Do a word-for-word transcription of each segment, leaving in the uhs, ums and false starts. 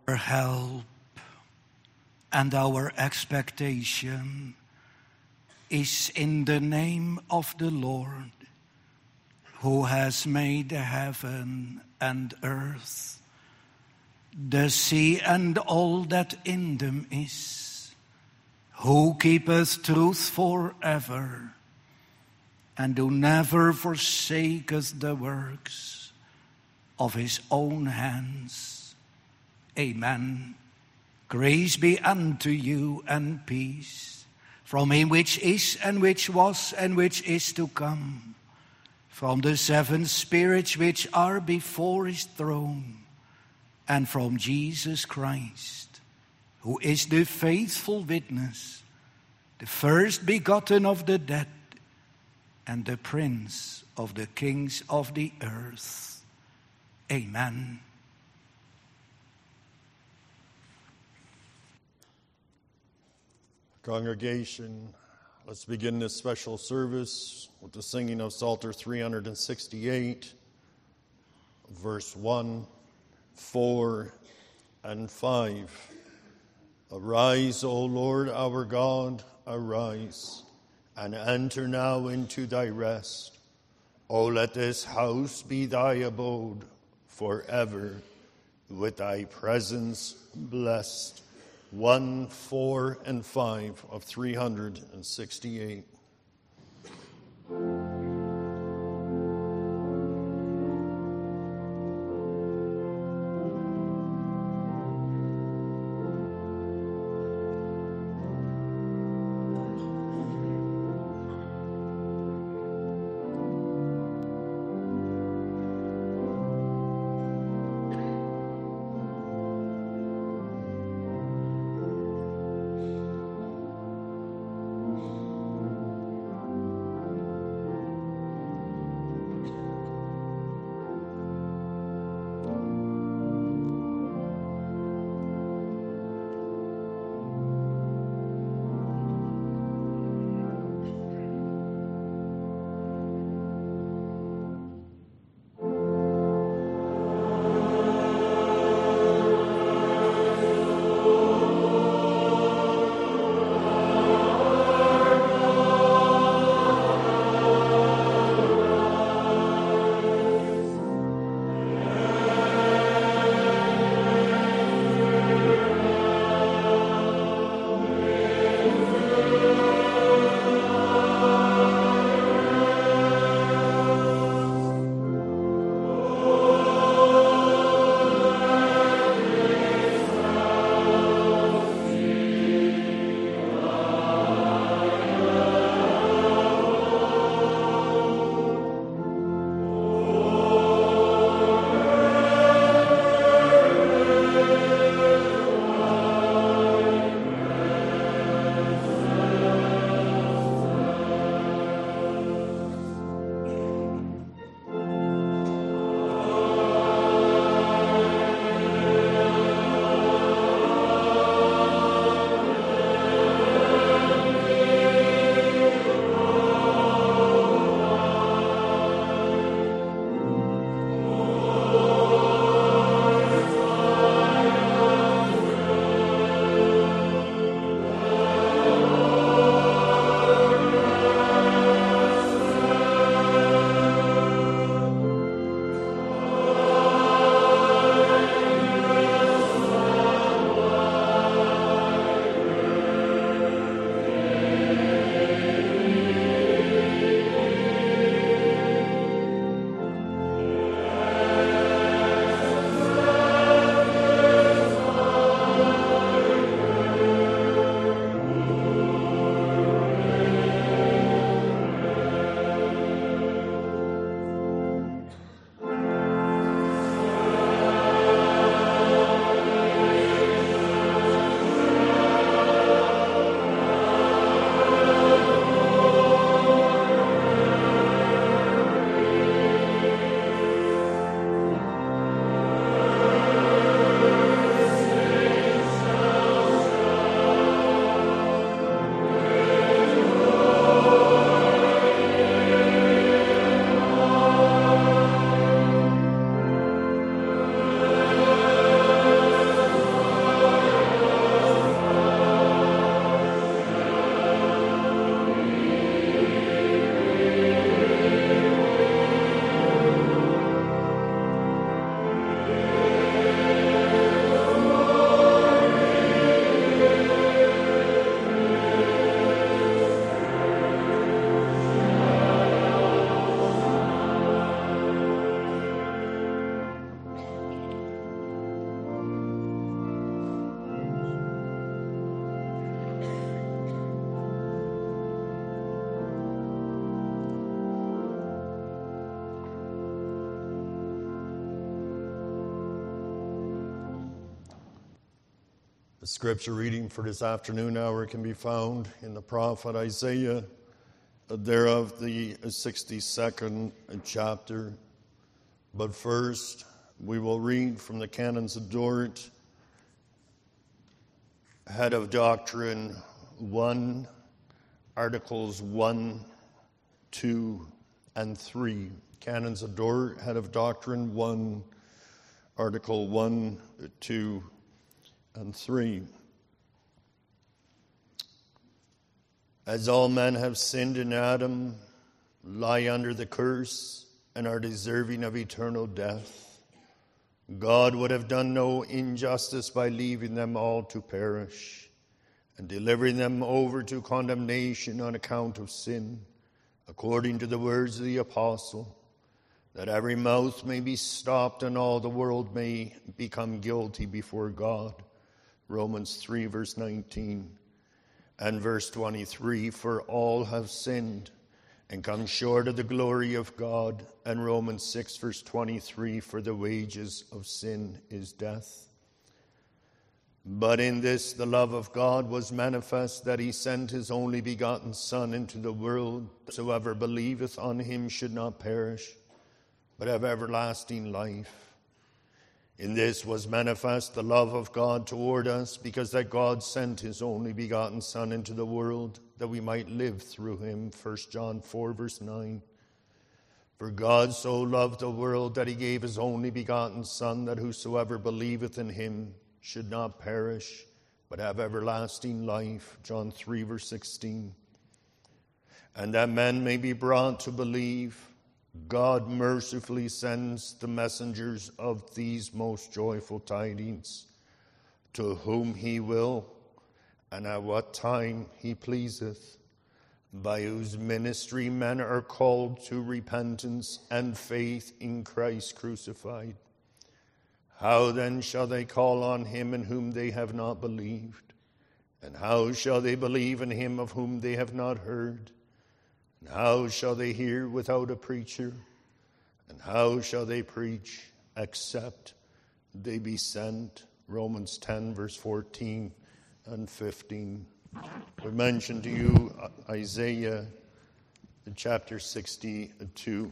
Our help and our expectation is in the name of the Lord, who has made heaven and earth, the sea and all that in them is, who keepeth truth forever, and who never forsaketh the works of his own hands. Amen. Grace be unto you and peace from him which is and which was and which is to come, from the seven spirits which are before his throne, and from Jesus Christ, who is the faithful witness, the first begotten of the dead, and the Prince of the kings of the earth. Amen. Congregation, let's begin this special service with the singing of Psalter three hundred sixty-eight, verse one, four, and five. Arise, O Lord our God, arise, and enter now into thy rest. O let this house be thy abode forever, with thy presence blessed. One, four, and five of three hundred sixty-eight. The scripture reading for this afternoon hour can be found in the prophet Isaiah, thereof the sixty-second chapter. But first, we will read from the Canons of Dort, Head of Doctrine one, Articles one, two, and three. Canons of Dort, Head of Doctrine one, Article one, two, and three. As all men have sinned in Adam, lie under the curse, and are deserving of eternal death, God would have done no injustice by leaving them all to perish, and delivering them over to condemnation on account of sin, according to the words of the apostle, that every mouth may be stopped and all the world may become guilty before God. Romans three, verse nineteen, and verse twenty-three, for all have sinned and come short of the glory of God, and Romans six, verse twenty-three, for the wages of sin is death. But in this the love of God was manifest, that he sent his only begotten Son into the world, that whosoever believeth on him should not perish, but have everlasting life. In this was manifest the love of God toward us, because that God sent his only begotten Son into the world, that we might live through him. First John four, verse nine. For God so loved the world that he gave his only begotten Son, that whosoever believeth in him should not perish, but have everlasting life. John three, verse sixteen. And that men may be brought to believe, God mercifully sends the messengers of these most joyful tidings, to whom he will, and at what time he pleaseth, by whose ministry men are called to repentance and faith in Christ crucified. How then shall they call on him in whom they have not believed? And how shall they believe in him of whom they have not heard? And how shall they hear without a preacher? And how shall they preach except they be sent? Romans ten, verse fourteen and fifteen. We mentioned to you Isaiah chapter sixty-two.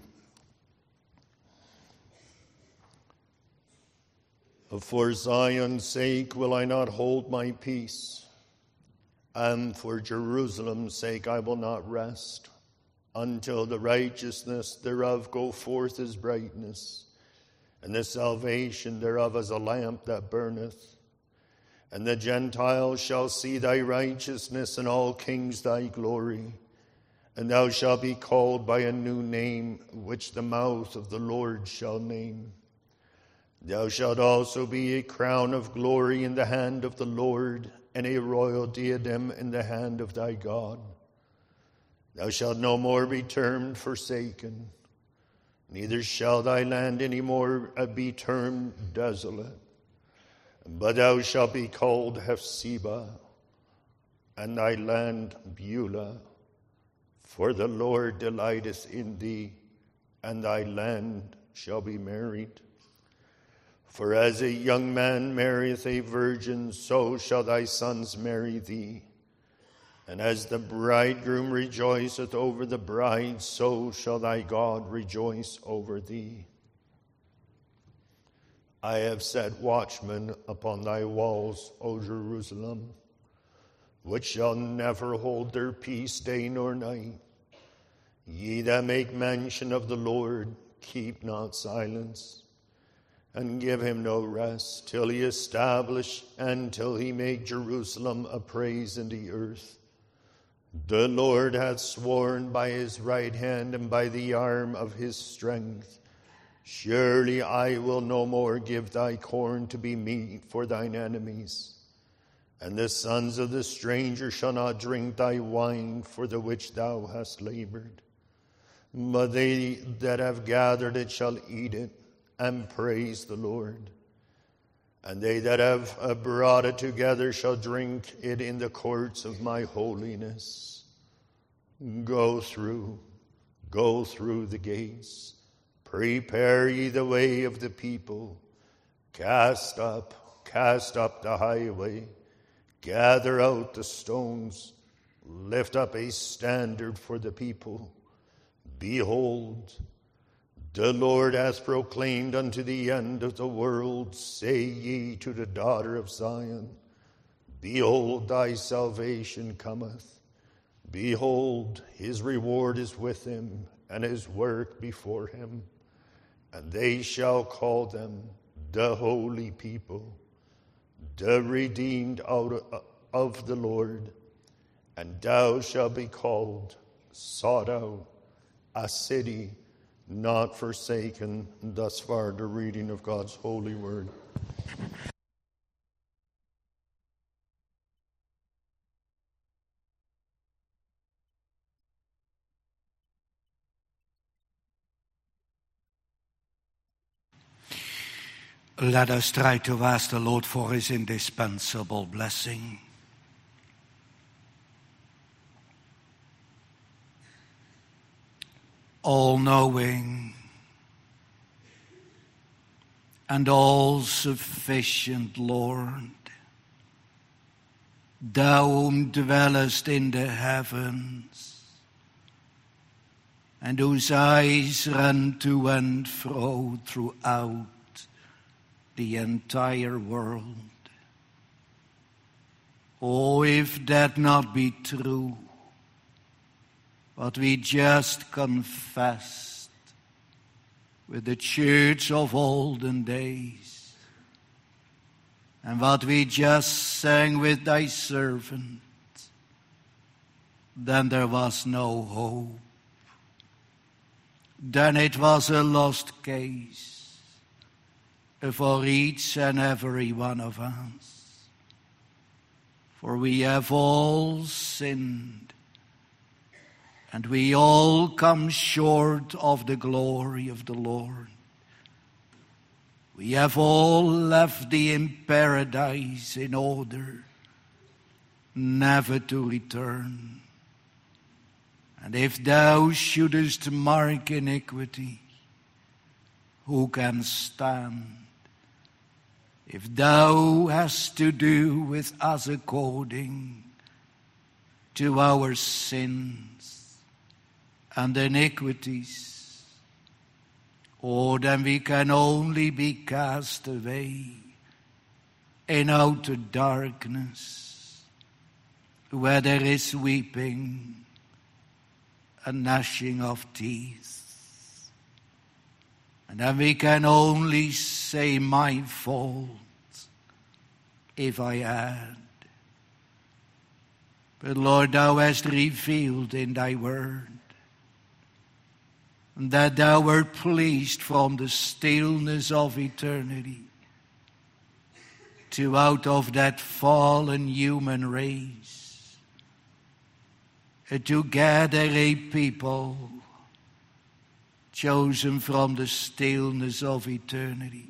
For Zion's sake will I not hold my peace, and for Jerusalem's sake I will not rest, until the righteousness thereof go forth as brightness, and the salvation thereof as a lamp that burneth. And the Gentiles shall see thy righteousness, and all kings thy glory. And thou shalt be called by a new name, which the mouth of the Lord shall name. Thou shalt also be a crown of glory in the hand of the Lord, and a royal diadem in the hand of thy God. Thou shalt no more be termed forsaken, neither shall thy land any more be termed desolate. But thou shalt be called Hephzibah, and thy land Beulah. For the Lord delighteth in thee, and thy land shall be married. For as a young man marrieth a virgin, so shall thy sons marry thee. And as the bridegroom rejoiceth over the bride, so shall thy God rejoice over thee. I have set watchmen upon thy walls, O Jerusalem, which shall never hold their peace day nor night. Ye that make mention of the Lord, keep not silence, and give him no rest, till he establish and till he make Jerusalem a praise in the earth. The Lord hath sworn by his right hand and by the arm of his strength, surely I will no more give thy corn to be meat for thine enemies. And the sons of the stranger shall not drink thy wine, for the which thou hast labored. But they that have gathered it shall eat it, and praise the Lord. And they that have brought it together shall drink it in the courts of my holiness. Go through, go through the gates. Prepare ye the way of the people. Cast up, cast up the highway. Gather out the stones, lift up a standard for the people. Behold, the Lord hath proclaimed unto the end of the world, say ye to the daughter of Zion, behold, thy salvation cometh. Behold, his reward is with him, and his work before him. And they shall call them the holy people, the redeemed out of the Lord. And thou shalt be called, sought out, a city not forsaken. Thus far the reading of God's holy word. Let us try to ask the Lord for his indispensable blessing. All-knowing and all-sufficient Lord, thou whom dwellest in the heavens, and whose eyes run to and fro throughout the entire world. Oh, if that not be true, what we just confessed with the church of olden days, and what we just sang with thy servant, then there was no hope. Then it was a lost case for each and every one of us. For we have all sinned, and we all come short of the glory of the Lord. We have all left thee in paradise in order never to return. And if thou shouldest mark iniquity, who can stand? If thou hast to do with us according to our sins and iniquities, oh, then we can only be cast away in outer darkness, where there is weeping and gnashing of teeth. And then we can only say, my fault, if I had. But Lord, thou hast revealed in thy word that thou wert pleased from the stillness of eternity to out of that fallen human race to gather a people chosen from the stillness of eternity,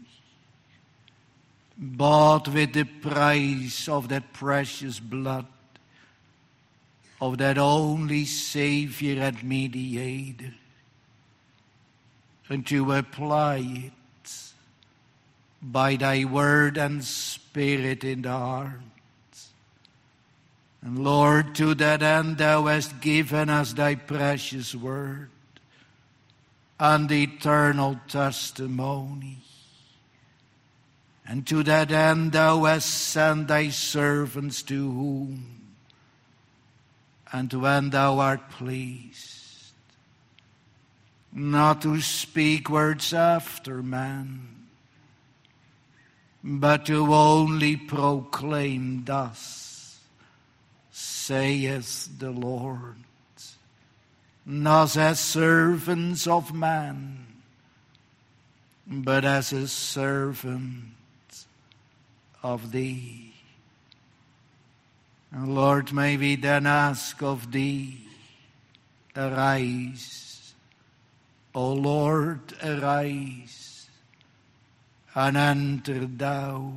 bought with the price of that precious blood of that only Savior and Mediator, and to apply it by thy word and spirit in the heart. And Lord, to that end thou hast given us thy precious word and eternal testimony. And to that end thou hast sent thy servants, to whom, and when thou art pleased, not to speak words after man, but to only proclaim, thus saith the Lord, not as servants of man, but as a servant of thee. And Lord, may we then ask of thee, arise, O Lord, arise, and enter thou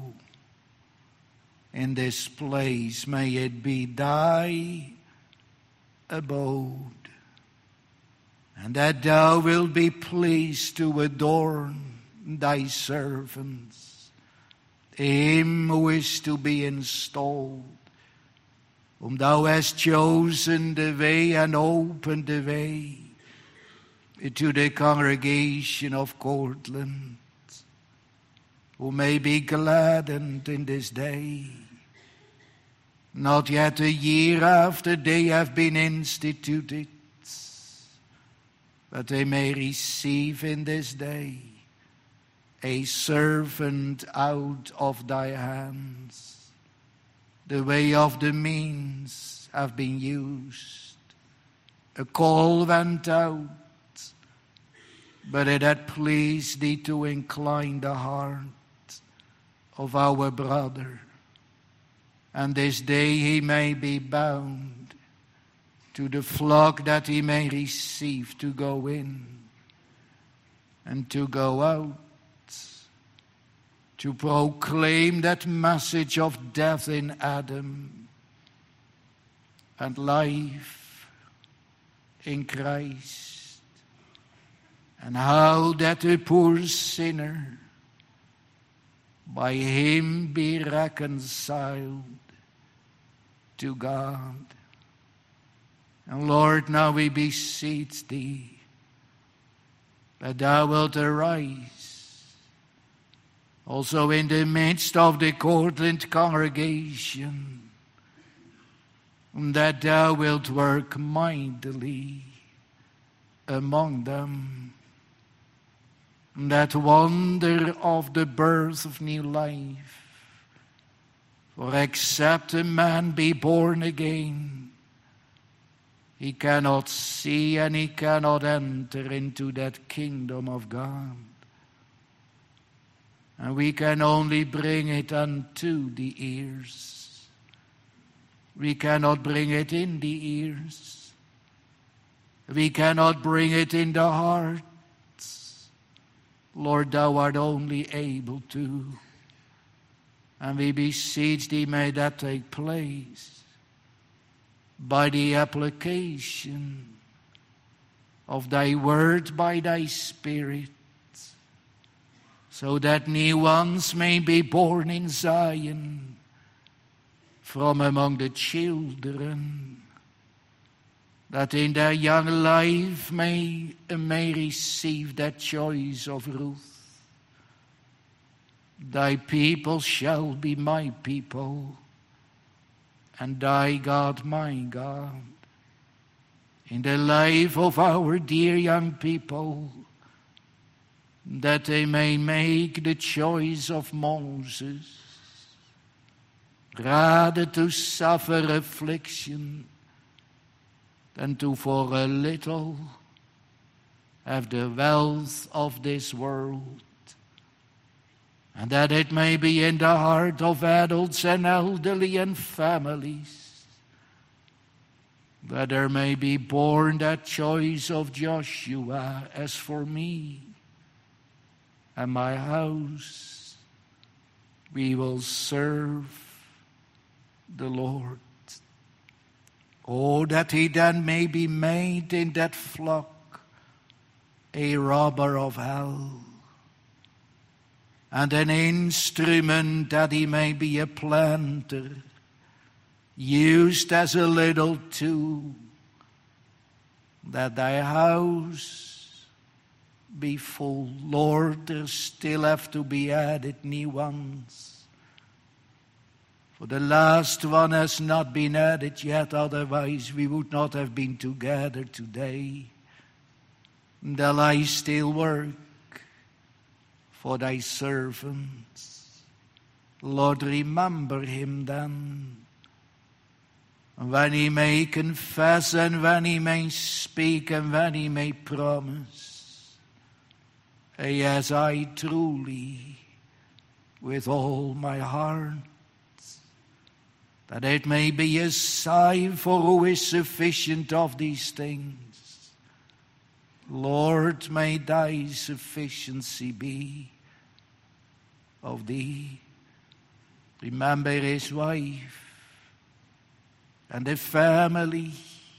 in this place. May it be thy abode, and that thou wilt be pleased to adorn thy servants, him who is to be installed whom thou hast chosen the way and opened the way to the congregation of Cortland, who may be gladdened in this day. Not yet a year after they have been instituted, but they may receive in this day a servant out of thy hands. The way of the means have been used. A call went out, but it had pleased thee to incline the heart of our brother. And this day he may be bound to the flock that he may receive to go in and to go out, to proclaim that message of death in Adam and life in Christ, and how that the poor sinner by him be reconciled to God. And Lord, now we beseech thee that thou wilt arise also in the midst of the Cortland congregation, that thou wilt work mightily among them. That wonder of the birth of new life. For except a man be born again, he cannot see and he cannot enter into that kingdom of God. And we can only bring it unto the ears. We cannot bring it in the ears. We cannot bring it in the heart. Lord, thou art only able to. And we beseech thee, may that take place by the application of thy word by thy Spirit, so that new ones may be born in Zion from among the children, that in their young life may, may receive that choice of Ruth. Thy people shall be my people, and thy God my God. In the life of our dear young people, that they may make the choice of Moses, rather to suffer affliction than to for a little have the wealth of this world, and that it may be in the heart of adults and elderly and families, that there may be born that choice of Joshua. As for me and my house, we will serve the Lord. Oh, that he then may be made in that flock a robber of hell, and an instrument that he may be a planter, used as a little tool, that thy house be full. Lord, there still have to be added new ones. For the last one has not been added yet, otherwise we would not have been together today. There lies still work for thy servants. Lord, remember him then, when he may confess and when he may speak and when he may promise. Yes, I truly, with all my heart, that it may be a sign for who is sufficient of these things. Lord, may thy sufficiency be of thee. Remember his wife and the family,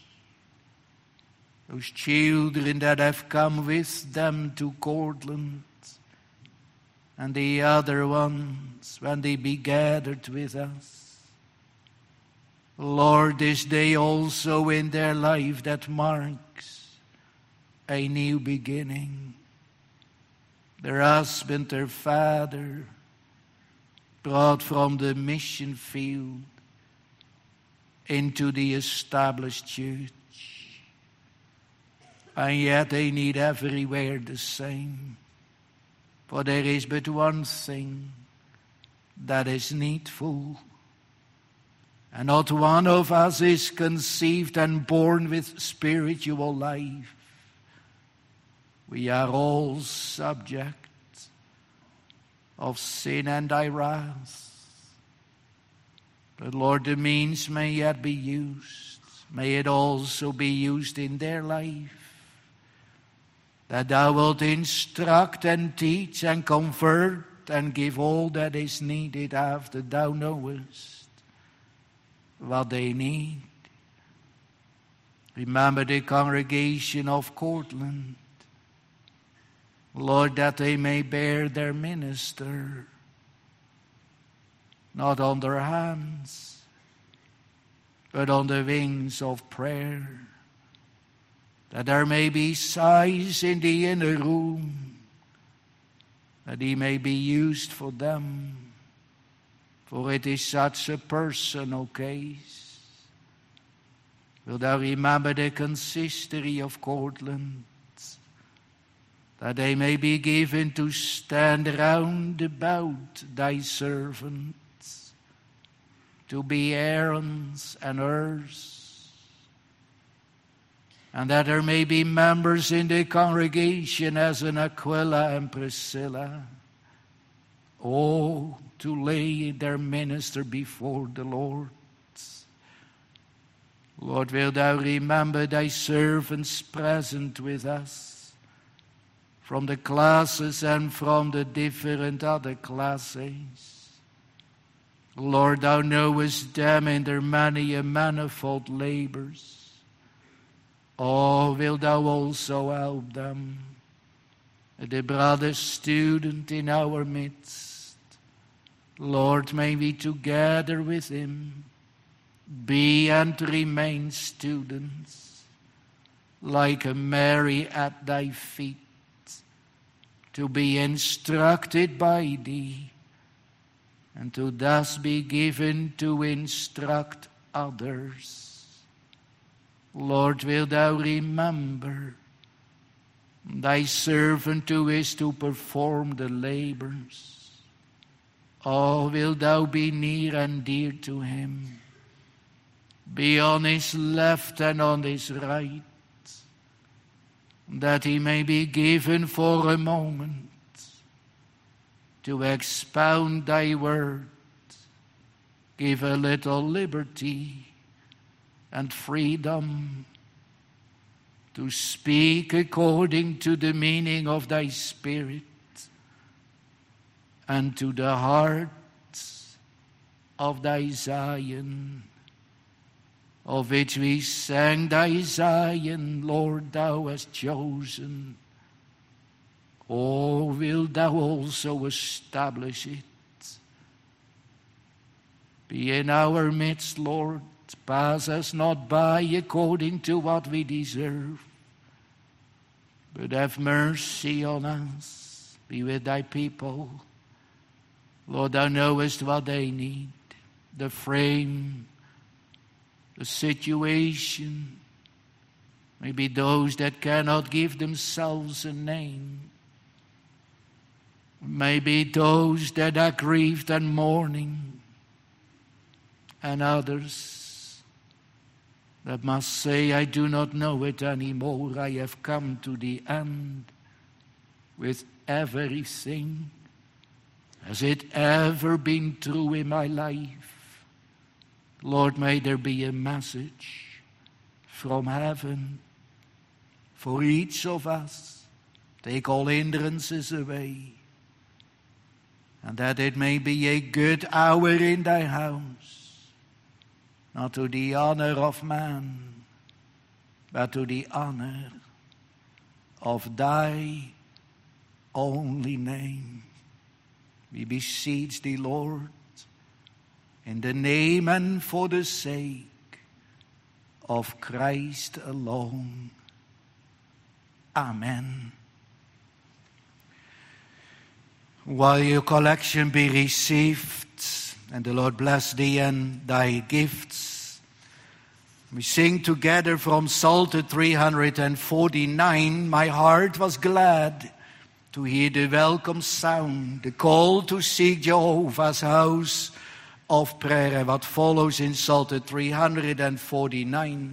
those children that have come with them to Cortland, and the other ones when they be gathered with us. Lord, this day also in their life that marks a new beginning. Their husband, their father, brought from the mission field into the established church. And yet they need everywhere the same. For there is but one thing that is needful. And not one of us is conceived and born with spiritual life. We are all subject of sin and thy wrath. But Lord, the means may yet be used. May it also be used in their life. That thou wilt instruct and teach and convert and give all that is needed after thou knowest what they need. Remember the congregation of Cortland. Lord, that they may bear their minister, not on their hands, but on the wings of prayer. That there may be sighs in the inner room, that he may be used for them, for it is such a personal case. Wilt thou remember the consistory of Cortland, that they may be given to stand round about thy servants, to be Aaron's and hers, and that there may be members in the congregation as in Aquila and Priscilla, oh, to lay their minister before the Lord. Lord, wilt thou remember thy servants present with us, from the classes and from the different other classes. Lord, thou knowest them in their many and manifold labors. Oh, wilt thou also help them? The brother student in our midst, Lord, may we together with him be and remain students, like a Mary at thy feet, to be instructed by thee, and to thus be given to instruct others. Lord, wilt thou remember thy servant who is to perform the labors? Oh, wilt thou be near and dear to him? Be on his left and on his right, that he may be given for a moment to expound thy word. Give a little liberty and freedom to speak according to the meaning of thy Spirit and to the hearts of thy Zion, of which we sang, thy Zion, Lord, thou hast chosen. Oh, wilt thou also establish it? Be in our midst, Lord. Pass us not by according to what we deserve, but have mercy on us. Be with thy people. Lord, thou knowest what they need, the frame, the situation, maybe those that cannot give themselves a name, maybe those that are grieved and mourning, and others that must say, I do not know it anymore. I have come to the end with everything. Has it ever been true in my life? Lord, may there be a message from heaven for each of us. Take all hindrances away, and that it may be a good hour in thy house, not to the honor of man, but to the honor of thy only name. We beseech thee, Lord, in the name and for the sake of Christ alone. Amen. While your collection be received, and the Lord bless thee and thy gifts, we sing together from Psalter three forty-nine, my heart was glad to hear the welcome sound, the call to seek Jehovah's house of prayer. What follows in Psalter three forty-nine.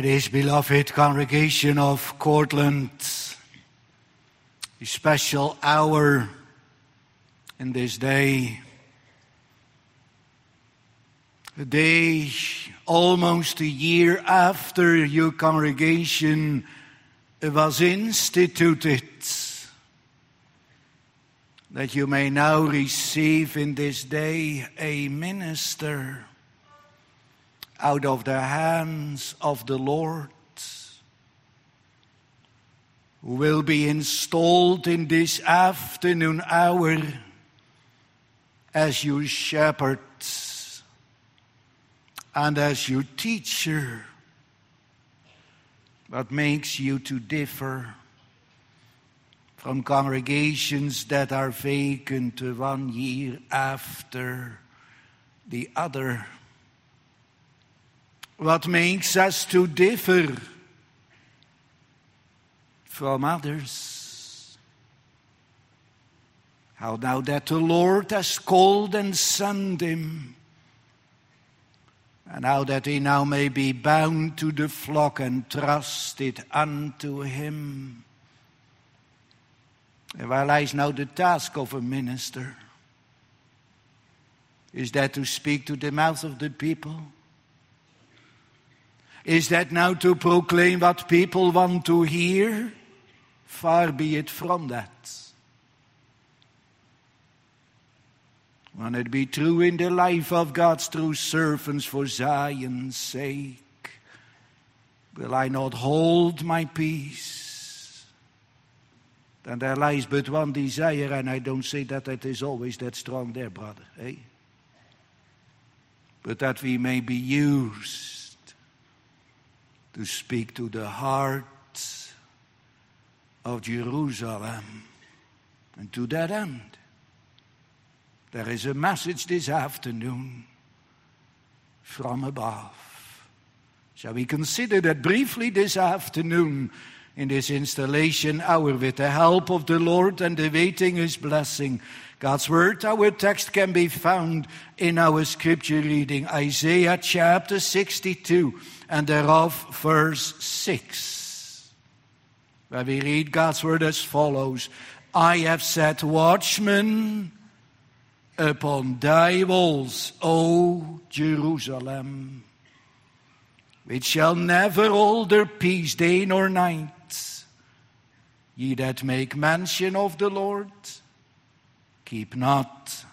It is, beloved congregation of Cortland, a special hour in this day. A day almost a year after your congregation was instituted, that you may now receive in this day a minister out of the hands of the Lord, who will be installed in this afternoon hour as your shepherd and as your teacher. What makes you to differ from congregations that are vacant one year after the other? What makes us to differ from others? How now that the Lord has called and sent him, and how that he now may be bound to the flock and trusted unto him. And where lies now the task of a minister? Is that to speak to the mouth of the people? Is that now to proclaim what people want to hear? Far be it from that. When it be true in the life of God's true servants for Zion's sake, will I not hold my peace? Then there lies but one desire, and I don't say that it is always that strong there, brother, eh? But that we may be used to speak to the heart of Jerusalem. And to that end, there is a message this afternoon from above. Shall we consider that briefly this afternoon in this installation hour with the help of the Lord and awaiting his blessing? God's word, our text can be found in our scripture reading, Isaiah chapter sixty-two, and thereof verse six, where we read God's word as follows: I have set watchmen upon thy walls, O Jerusalem, which shall never hold their peace day nor night. Ye that make mention of the Lord, keep not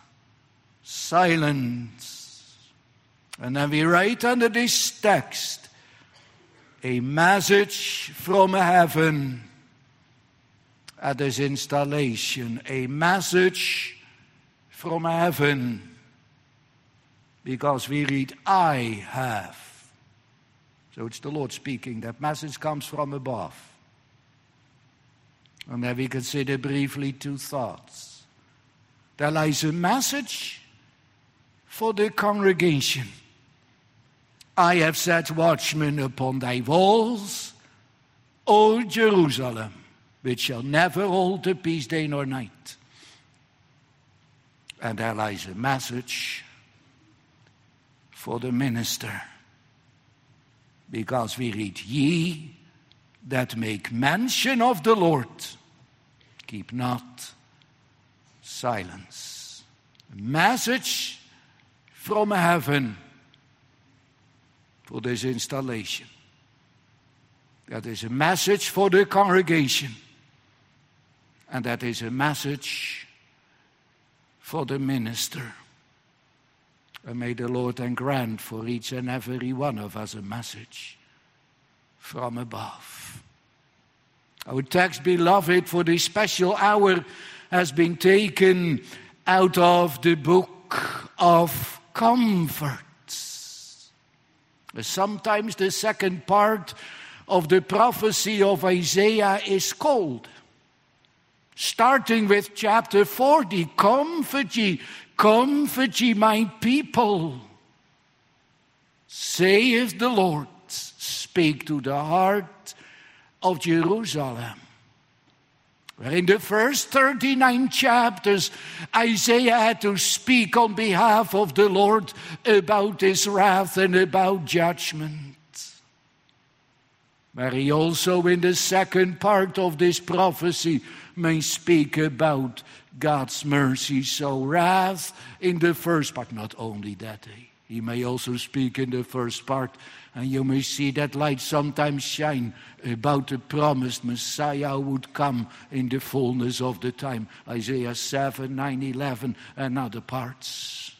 silence. And then we write under this text a message from heaven at this installation. A message from heaven. Because we read, I have. So it's the Lord speaking. That message comes from above. And then we consider briefly two thoughts. There lies a message for the congregation. I have set watchmen upon thy walls, O Jerusalem, which shall never hold the peace day nor night. And there lies a message for the minister. Because we read, ye that make mention of the Lord, keep not silence. A message from heaven for this installation. That is a message for the congregation. And that is a message for the minister. And may the Lord then grant for each and every one of us a message from above. Our text, beloved, for this special hour has been taken out of the book of comforts. Sometimes the second part of the prophecy of Isaiah is called. Starting with chapter forty, comfort ye, comfort ye my people, saith the Lord, speak to the heart of Jerusalem. Where in the first thirty-nine chapters, Isaiah had to speak on behalf of the Lord about his wrath and about judgment. where he also in the second part of this prophecy may speak about God's mercy. So wrath in the first part, not only that, he may also speak in the first part, and you may see that light sometimes shine about the promised Messiah who would come in the fullness of the time. Isaiah seven, nine, eleven, and other parts.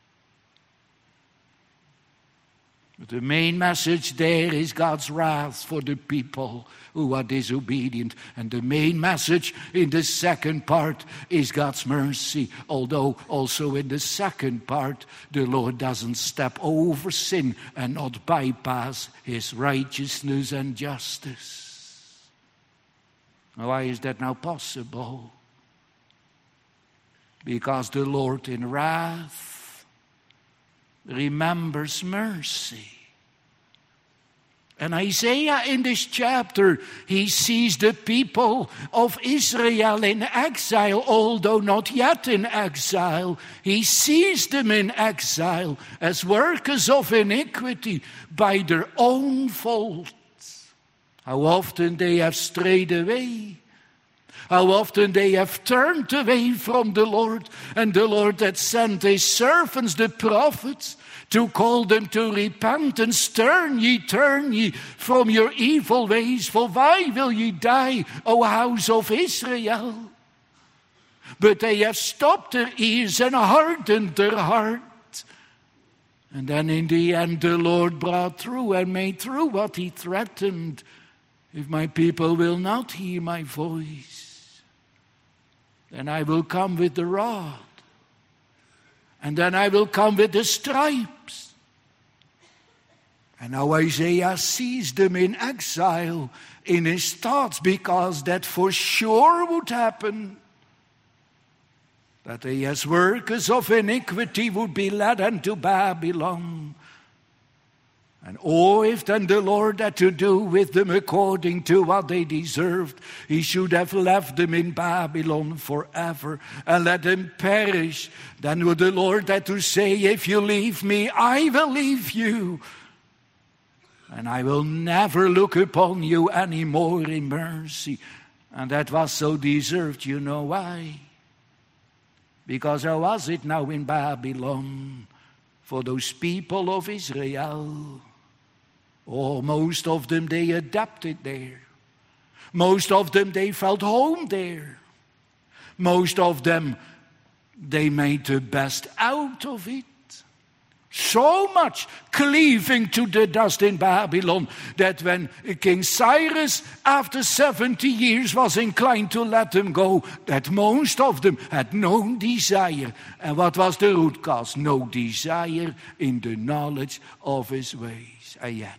But the main message there is God's wrath for the people who are disobedient. And the main message in the second part is God's mercy. Although also in the second part, the Lord doesn't step over sin and not bypass his righteousness and justice. Why is that now possible? Because the Lord in wrath remembers mercy. And Isaiah in this chapter, he sees the people of Israel in exile, although not yet in exile. He sees them in exile as workers of iniquity by their own fault. How often they have strayed away. How often they have turned away from the Lord, and the Lord had sent his servants, the prophets, to call them to repentance. Turn ye, turn ye from your evil ways, for why will ye die, O house of Israel? But they have stopped their ears and hardened their heart. And then in the end the Lord brought through and made through what he threatened. If my people will not hear my voice, then I will come with the rod. And then I will come with the stripes. And now Isaiah sees them in exile in his thoughts, because that for sure would happen. That they as workers of iniquity would be led into Babylon. And oh, if then the Lord had to do with them according to what they deserved, he should have left them in Babylon forever and let them perish. Then would the Lord have to say, if you leave me, I will leave you. And I will never look upon you anymore in mercy. And that was so deserved. You know why? Because how was it now in Babylon for those people of Israel? Oh, most of them, they adapted there. Most of them, they felt home there. Most of them, they made the best out of it. So much cleaving to the dust in Babylon that when King Cyrus, after seventy years, was inclined to let them go, that most of them had no desire. And what was the root cause? No desire in the knowledge of his ways. And yet,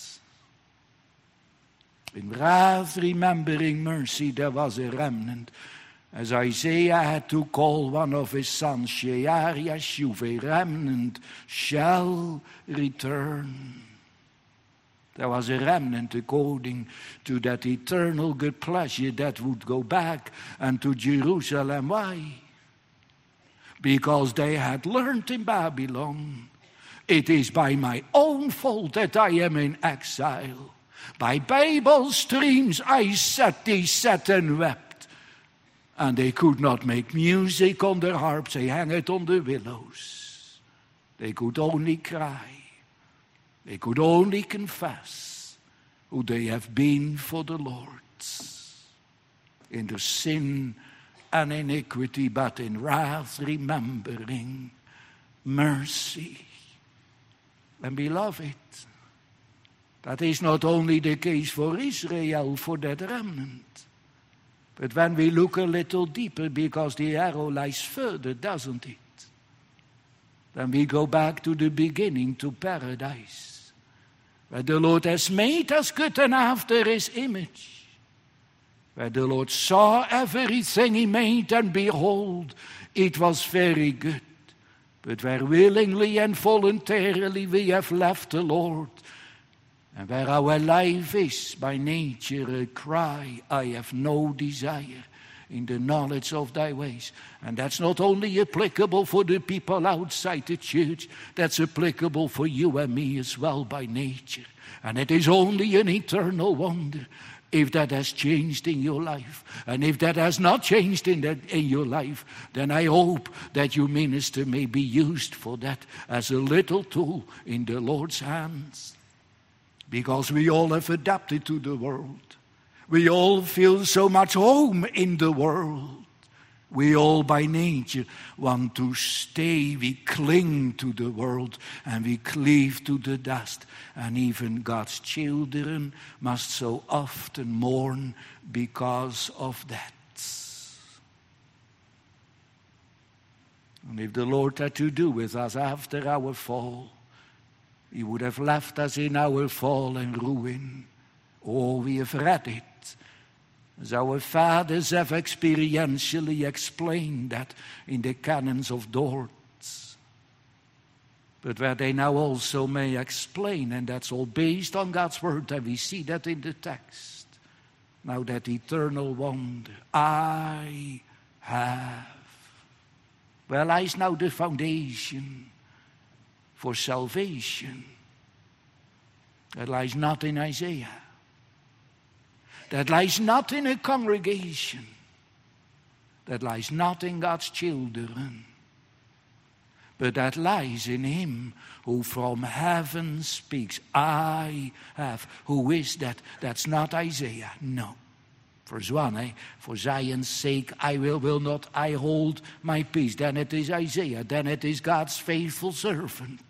in wrath, remembering mercy, there was a remnant. As Isaiah had to call one of his sons, Shear-Yashuv, a remnant shall return. There was a remnant according to that eternal good pleasure that would go back unto Jerusalem. Why? Because they had learned in Babylon, it is by my own fault that I am in exile. By Babel streams I sat, they sat and wept. And they could not make music on their harps, they hang it on the willows. They could only cry. They could only confess who they have been for the Lord. In their sin and iniquity, but in wrath remembering mercy. And beloved, that is not only the case for Israel, for that remnant. But when we look a little deeper, because the arrow lies further, doesn't it? Then we go back to the beginning, to paradise, where the Lord has made us good and after his image, where the Lord saw everything he made, and behold, it was very good. But where willingly and voluntarily we have left the Lord, and where our life is by nature a cry, I have no desire. in the knowledge of thy ways. And that's not only applicable for the people outside the church, that's applicable for you and me as well by nature. And it is only an eternal wonder if that has changed in your life. And if that has not changed in, that, in your life, then I hope that your minister may be used for that as a little tool in the Lord's hands. Because we all have adapted to the world. We all feel so much home in the world. We all by nature want to stay. We cling to the world and we cleave to the dust. And even God's children must so often mourn because of that. And if the Lord had to do with us after our fall, He would have left us in our fall and ruin. Oh, we have read it. As our fathers have experientially explained that in the canons of Dort. But where they now also may explain, and that's all based on God's word, and we see that in the text. Now that eternal wonder, I have. Where lies now the foundation for salvation? That lies not in Isaiah. That lies not in a congregation. That lies not in God's children. But that lies in Him who from heaven speaks. I have. Who is that? That's not Isaiah. No. For Zwane, for Zion's sake, I will, will not, I hold my peace. Then it is Isaiah. Then it is God's faithful servant.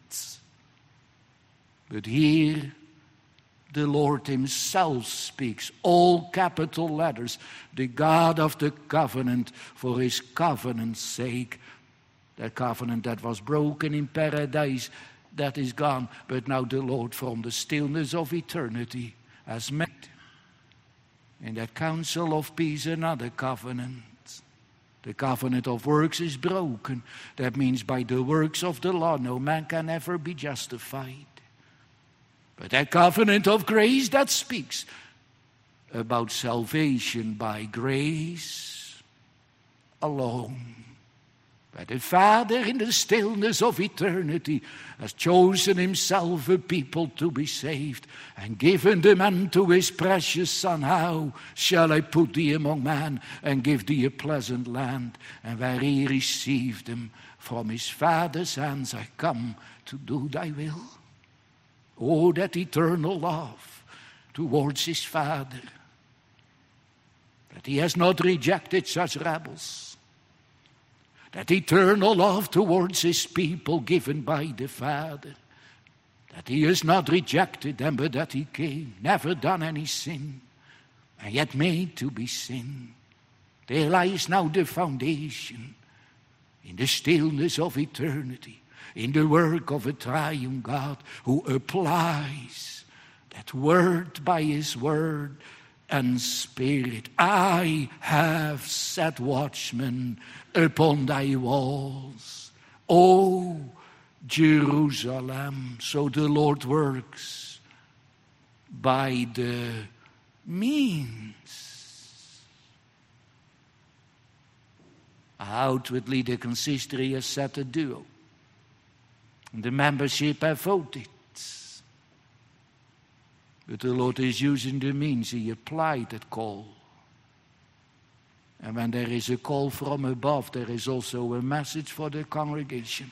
But here, the Lord Himself speaks, all capital letters, the God of the covenant, for His covenant's sake. That covenant that was broken in paradise, that is gone. But now the Lord from the stillness of eternity has made in that council of peace another covenant. The covenant of works is broken. That means by the works of the law no man can ever be justified. But that covenant of grace that speaks about salvation by grace alone. But the Father in the stillness of eternity has chosen Himself a people to be saved and given them unto His precious Son. How shall I put thee among men and give thee a pleasant land? And where He received them from His Father's hands, I come to do thy will. Oh, that eternal love towards His Father. That He has not rejected such rebels. That eternal love towards His people given by the Father. That He has not rejected them, but that He came, never done any sin, and yet made to be sin. There lies now the foundation in the stillness of eternity. In the work of a triune God who applies that word by His word and spirit. I have set watchmen upon thy walls, O Jerusalem. So the Lord works by the means. Outwardly the consistory has set a duo. The membership have voted. But the Lord is using the means. He applied that call. And when there is a call from above, there is also a message for the congregation.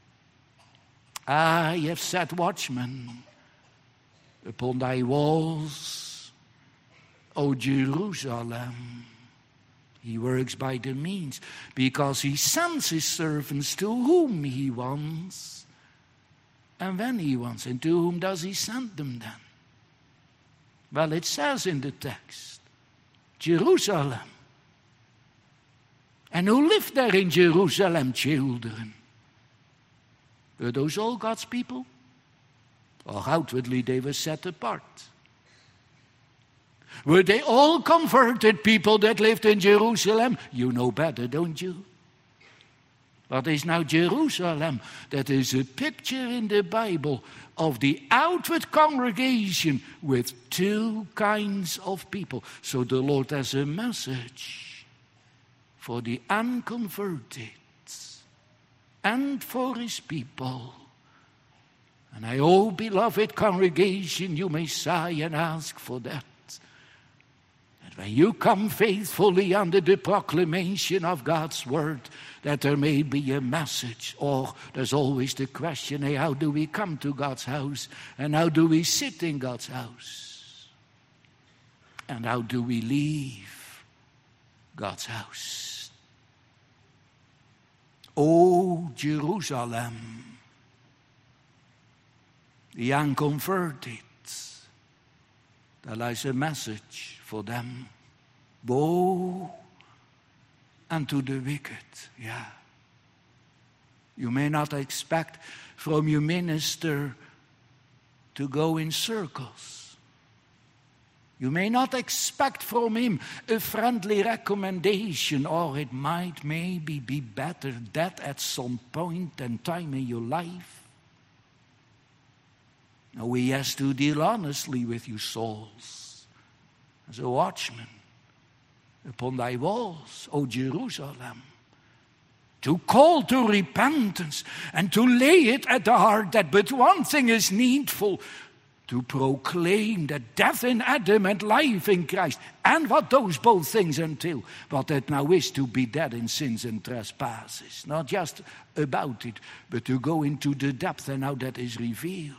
I have set watchmen upon thy walls, O Jerusalem. He works by the means because He sends His servants to whom He wants. And when He wants, and to whom does He send them then? Well, it says in the text, Jerusalem. And who lived there in Jerusalem? Children. Were those all God's people? Or outwardly they were set apart? Were they all converted people that lived in Jerusalem? You know better, don't you? What is now Jerusalem? That is a picture in the Bible of the outward congregation with two kinds of people. So the Lord has a message for the unconverted and for his people. And I hope, beloved congregation, you may sigh and ask for that. That when you come faithfully under the proclamation of God's word, that there may be a message. Or there's always the question, hey, how do we come to God's house? And how do we sit in God's house? And how do we leave God's house? O Jerusalem, the unconverted, there lies a message for them. Woe unto the wicked. Yeah. You may not expect from your minister to go in circles. You may not expect from him a friendly recommendation, or it might maybe be better that at some point and time in your life. Now he has to deal honestly with your souls as a watchman upon thy walls, O Jerusalem, to call to repentance and to lay it at the heart that but one thing is needful, to proclaim that death in Adam and life in Christ, and what those both things entail, what that now is to be dead in sins and trespasses. Not just about it, but to go into the depth and how that is revealed.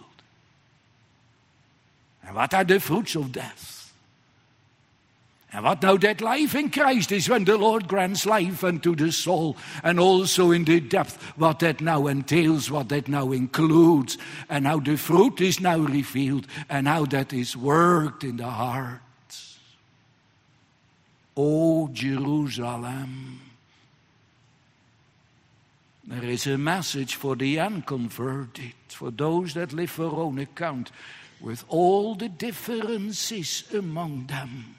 And what are the fruits of death? And what now that life in Christ is when the Lord grants life unto the soul, and also in the depth what that now entails, what that now includes, and how the fruit is now revealed, and how that is worked in the heart. O Jerusalem, there is a message for the unconverted, for those that live for own account, with all the differences among them.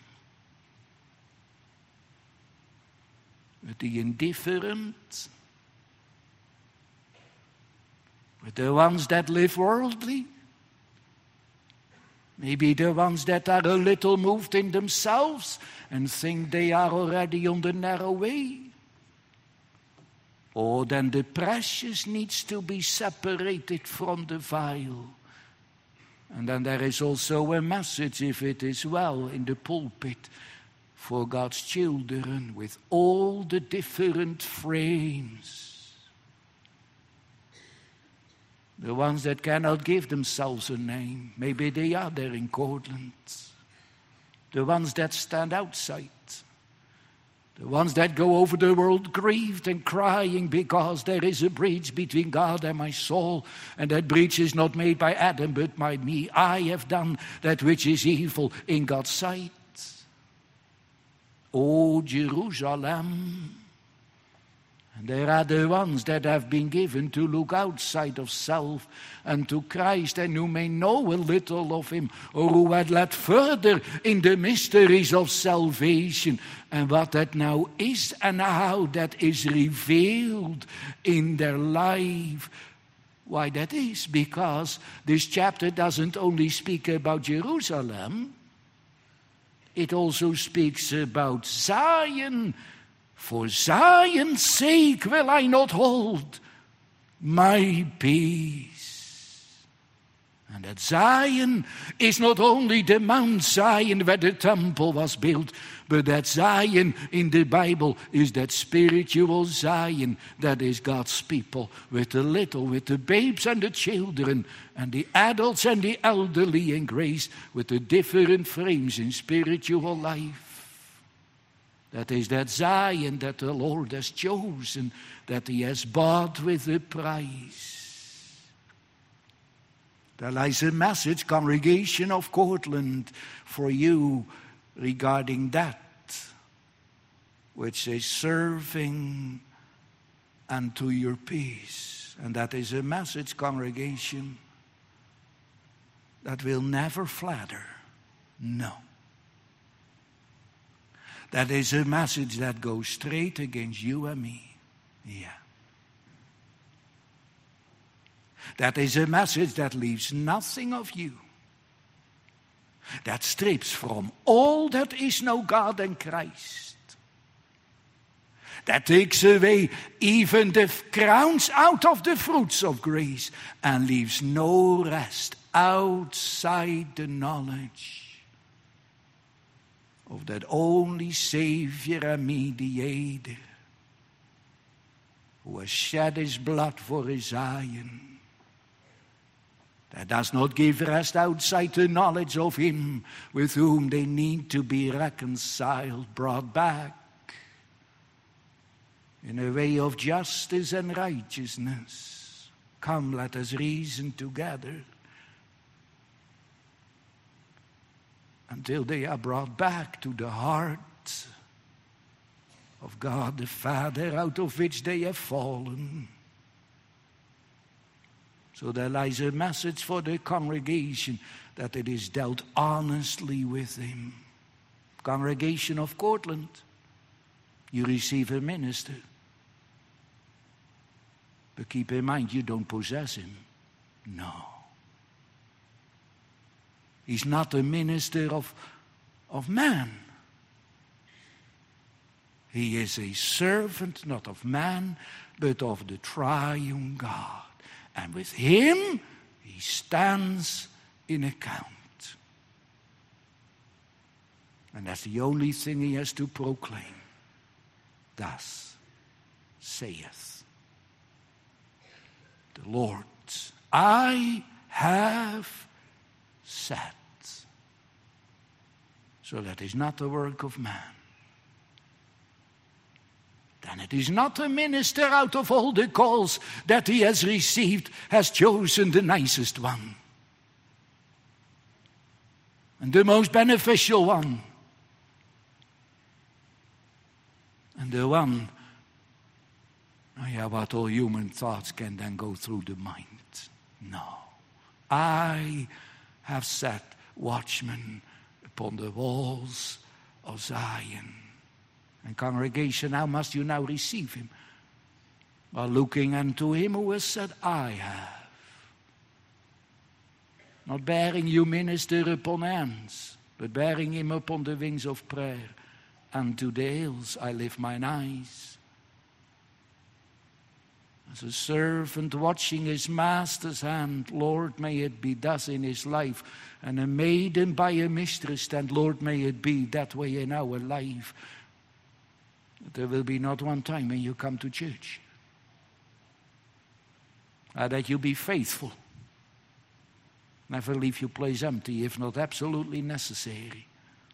With the indifferent, with the ones that live worldly, maybe the ones that are a little moved in themselves and think they are already on the narrow way. Or then the precious needs to be separated from the vile. And then there is also a message, if it is well, in the pulpit for God's children with all the different frames. The ones that cannot give themselves a name, maybe they are there in Cortland. The ones that stand outside. The ones that go over the world grieved and crying because there is a breach between God and my soul, and that breach is not made by Adam but by me. I have done that which is evil in God's sight. O Jerusalem, and there are the ones that have been given to look outside of self and to Christ, and who may know a little of him, or who had led further in the mysteries of salvation, and what that now is and how that is revealed in their life. Why that is? Because this chapter doesn't only speak about Jerusalem, it also speaks about Zion. For Zion's sake will I not hold my peace. And that Zion is not only the Mount Zion where the temple was built, but that Zion in the Bible is that spiritual Zion that is God's people, with the little, with the babes and the children, and the adults and the elderly in grace, with the different frames in spiritual life. That is that Zion that the Lord has chosen, that he has bought with a price. There lies a message, congregation of Cortland, for you regarding that, which is serving unto your peace. And that is a message, congregation, that will never flatter. No. That is a message that goes straight against you and me. Yeah. That is a message that leaves nothing of you. That strips from all that is no God and Christ. that takes away even the crowns out of the fruits of grace and leaves no rest outside the knowledge of that only Savior and mediator who has shed his blood for his Zion. That does not give rest outside the knowledge of him with whom they need to be reconciled, brought back in a way of justice and righteousness. Come, let us reason together until they are brought back to the heart of God the Father, out of which they have fallen. So there lies a message for the congregation that it is dealt honestly with him. Congregation of Cortland, you receive a minister. But keep in mind, you don't possess him. No. He's not a minister of, of man. He is a servant, not of man, but of the triune God. And with him, he stands in account. And that's the only thing he has to proclaim. Thus saith the Lord, I have said. So that is not the work of man. Then it is not a minister out of all the calls that he has received has chosen the nicest one. And the most beneficial one. And the one, oh yeah, what all human thoughts can then go through the mind. No. I have set watchmen upon the walls of Zion. And congregation, how must you now receive him? By looking unto him who has said, I have. Not bearing you minister upon hands, but bearing him upon the wings of prayer. Unto the hills I lift mine eyes. As a servant watching his master's hand, Lord, may it be thus in his life. And a maiden by a mistress stand, Lord, may it be that way in our life. There will be not one time when you come to church uh, that you be faithful. Never leave your place empty if not absolutely necessary.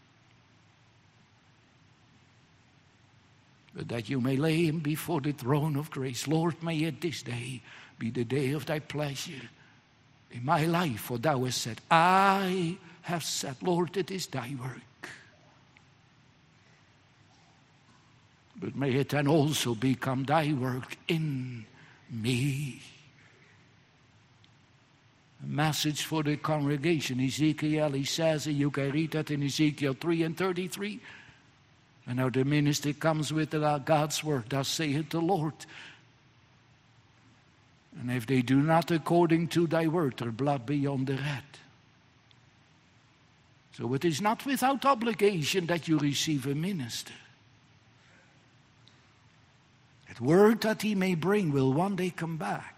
But that you may lay him before the throne of grace. Lord, may it this day be the day of thy pleasure in my life. For thou hast said, I have said, Lord, it is thy work. But may it then also become thy work in me. A message for the congregation. Ezekiel, he says, and you can read that in Ezekiel three and thirty-three. And now the minister comes with God's word. Thus saith the Lord. And if they do not according to thy word, their blood be on their head. So it is not without obligation that you receive a minister. That word that he may bring will one day come back.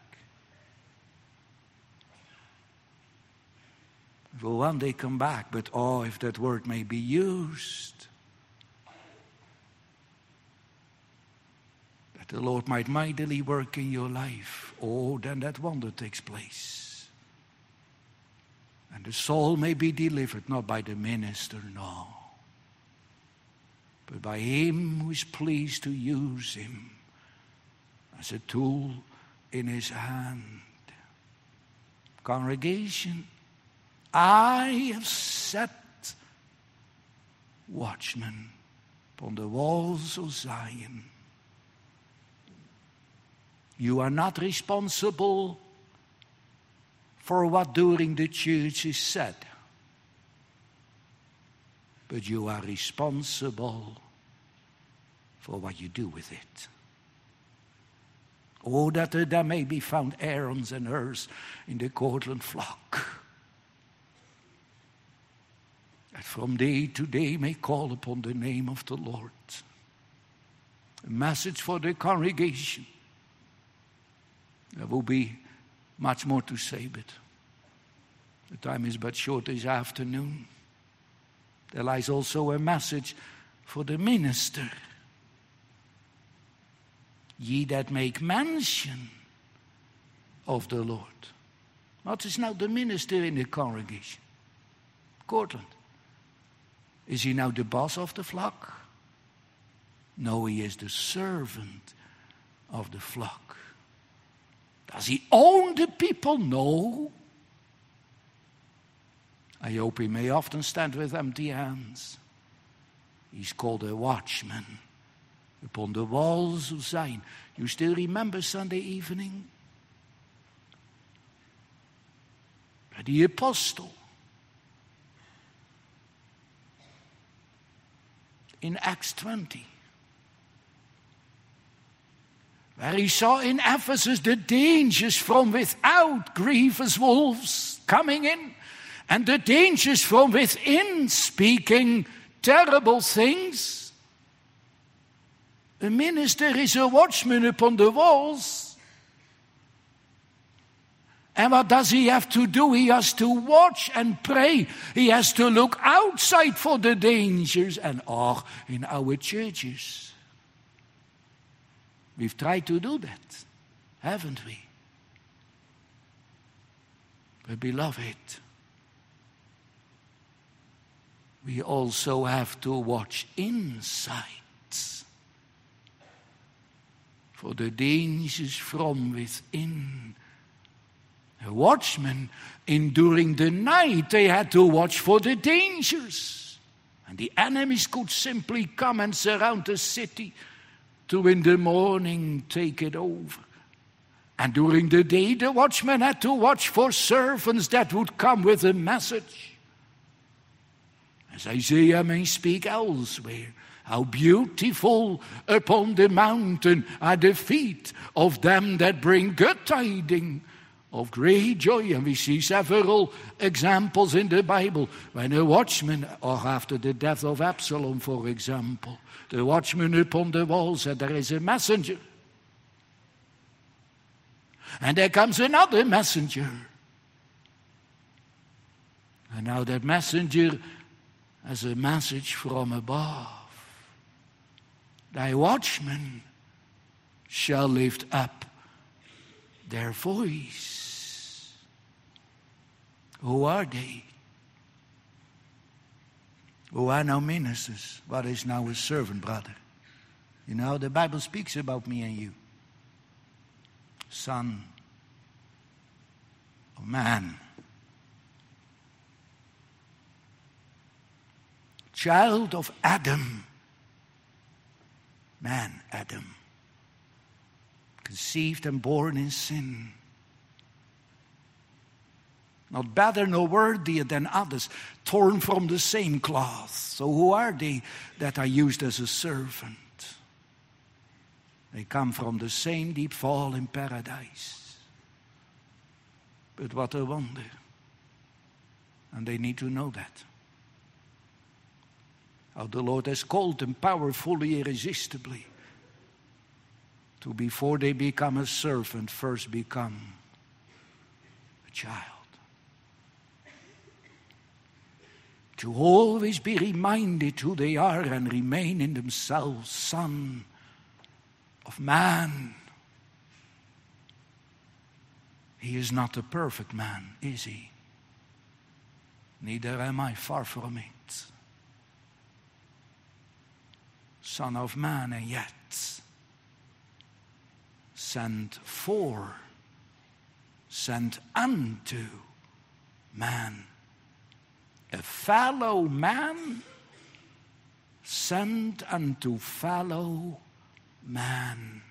It will one day come back, but oh, if that word may be used, that the Lord might mightily work in your life, oh, then that wonder takes place. And the soul may be delivered, not by the minister, no, but by him who is pleased to use him as a tool in his hand. Congregation, I have set watchmen upon the walls of Zion. You are not responsible for what during the church is said, but you are responsible for what you do with it. Oh, that there may be found Aarons and hers in the Cortland flock, that from day to day may call upon the name of the Lord. A message for the congregation. There will be much more to say, but the time is but short this afternoon. There lies also a message for the minister. Ye that make mention of the Lord. What is now the minister in the congregation? Cortland. Is he now the boss of the flock? No, he is the servant of the flock. Does he own the people? No. I hope he may often stand with empty hands. He's called a watchman upon the walls of Zion. You still remember Sunday evening? By the apostle. In Acts twenty. Where he saw in Ephesus the dangers from without, grievous wolves coming in, and the dangers from within, speaking terrible things. A minister is a watchman upon the walls. And what does he have to do? He has to watch and pray. He has to look outside for the dangers. And oh, in our churches, we've tried to do that, haven't we? But beloved, we also have to watch inside for the dangers from within. A watchman, in during the night, they had to watch for the dangers. And the enemies could simply come and surround the city to in the morning take it over. And during the day, the watchman had to watch for servants that would come with a message. As Isaiah may speak elsewhere, how beautiful upon the mountain are the feet of them that bring good tidings of great joy. And we see several examples in the Bible when a watchman, or after the death of Absalom, for example, the watchman upon the wall said, there is a messenger. And there comes another messenger. And now that messenger has a message from above. Thy watchmen shall lift up their voice. Who are they? Who are now ministers? What is now a servant, brother? You know, the Bible speaks about me and you. Son of man. Child of Adam. Man, Adam. Conceived and born in sin. Not better nor worthier than others, torn from the same cloth. So who are they that are used as a servant? They come from the same deep fall in paradise. But what a wonder. And they need to know that. How the Lord has called them powerfully, irresistibly, to before they become a servant, first become a child. To always be reminded who they are and remain in themselves son of man. He is not a perfect man, is he? Neither am I, far from it. Son of man, and yet sent for, sent unto man. A fellow man sent unto fellow man.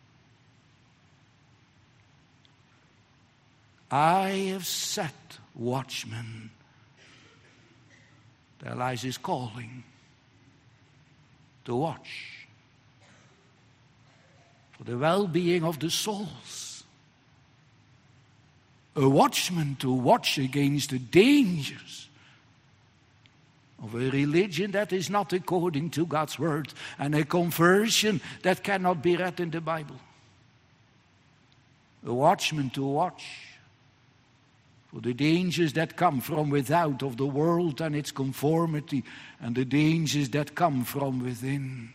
I have set watchmen. There lies his calling to watch for the well-being of the souls. A watchman to watch against the dangers of a religion that is not according to God's word, and a conversion that cannot be read in the Bible. A watchman to watch for the dangers that come from without of the world and its conformity, and the dangers that come from within.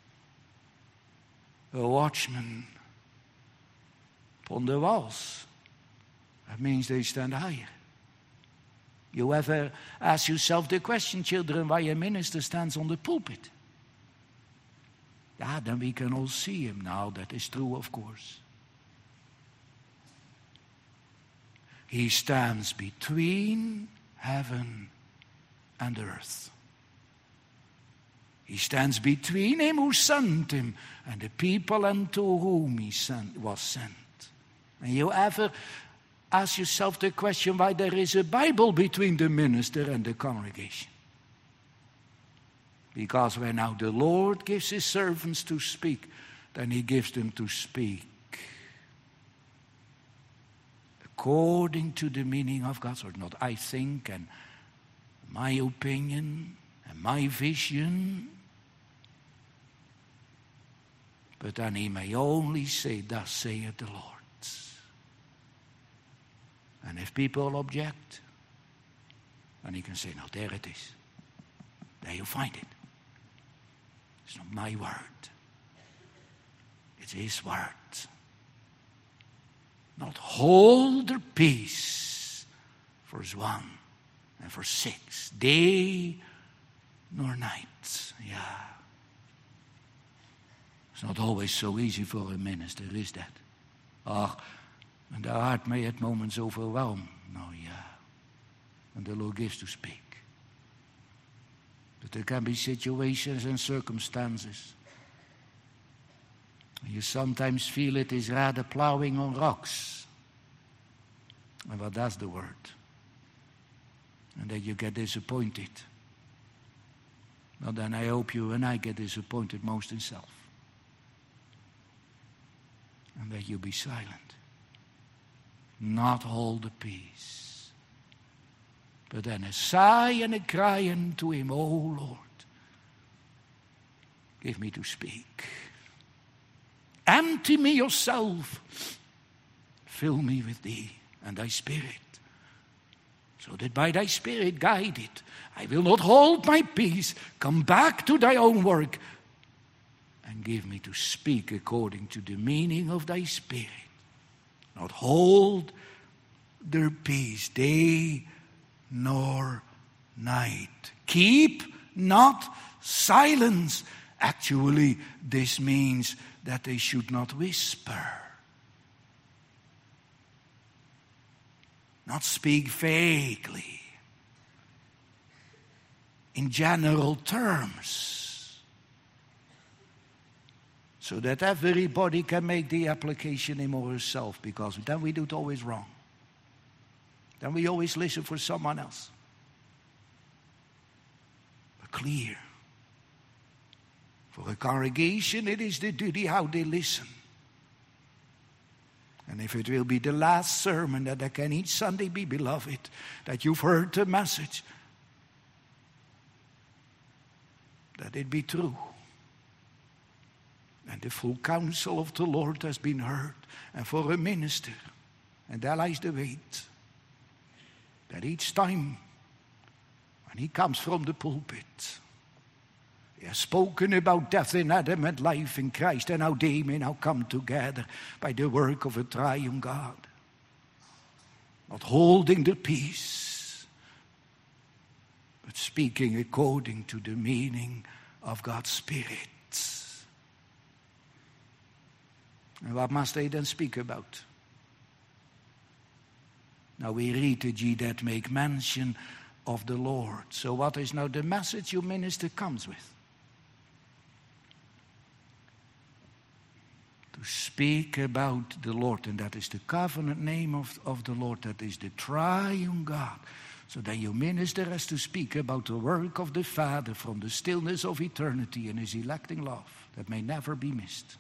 A watchman upon the walls. That means they stand higher. You ever ask yourself the question, children, why a minister stands on the pulpit? Yeah, then we can all see him now. That is true, of course. He stands between heaven and earth. He stands between him who sent him and the people unto whom he sent, was sent. And you ever ask yourself the question why there is a Bible between the minister and the congregation? Because when now the Lord gives his servants to speak, then he gives them to speak according to the meaning of God's word. Not I think and my opinion and my vision. But then he may only say, thus saith the Lord. And if people object, then he can say, no, there it is. There you find it. It's not my word. It's his word. Not hold their peace, verse one and verse six, day nor night. Yeah. It's not always so easy for a minister, is that? Oh, and the heart may at moments overwhelm. No, yeah. And the Lord gives to speak. But there can be situations and circumstances. You sometimes feel it is rather plowing on rocks. And what does the word? And then you get disappointed. Well, then I hope you and I get disappointed most in self. And that you be silent. Not hold the peace. But then a sigh and a cry unto him, O Lord, give me to speak. Empty me yourself. Fill me with thee and thy spirit. So that by thy spirit guided, I will not hold my peace. Come back to thy own work and give me to speak according to the meaning of thy spirit. Not hold their peace day nor night. Keep not silence. Actually, this means that they should not whisper. Not speak vaguely. In general terms. So that everybody can make the application him or herself, because then we do it always wrong. Then we always listen for someone else. But clear. For a congregation, it is the duty how they listen. And if it will be the last sermon that I can each Sunday be, beloved, that you've heard the message, that it be true. And the full counsel of the Lord has been heard. And for a minister, and there lies the weight, that each time when he comes from the pulpit, he has spoken about death in Adam and life in Christ, and how they may now come together by the work of a triune God. Not holding the peace, but speaking according to the meaning of God's Spirit. And what must they then speak about? Now we read that ye that make mention of the Lord. So what is now the message your minister comes with? To speak about the Lord, and that is the covenant name of, of the Lord, that is the triune God. So then your minister has to speak about the work of the Father from the stillness of eternity and his electing love that may never be missed.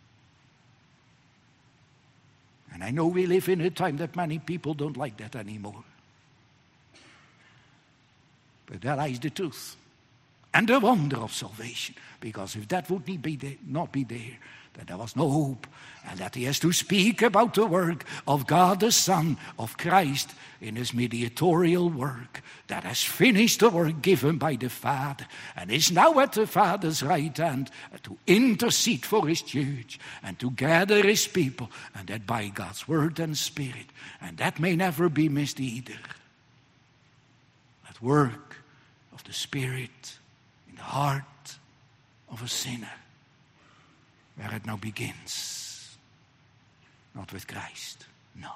And I know we live in a time that many people don't like that anymore. But there lies the truth and the wonder of salvation. Because if that would be there, not be there, then there was no hope. And that he has to speak about the work of God the Son, of Christ, in his mediatorial work, that has finished the work given by the Father, and is now at the Father's right hand to intercede for his church, and to gather his people, and that by God's word and Spirit. And that may never be missed either. That work of the Spirit in the heart of a sinner, where it now begins. Not with Christ, no.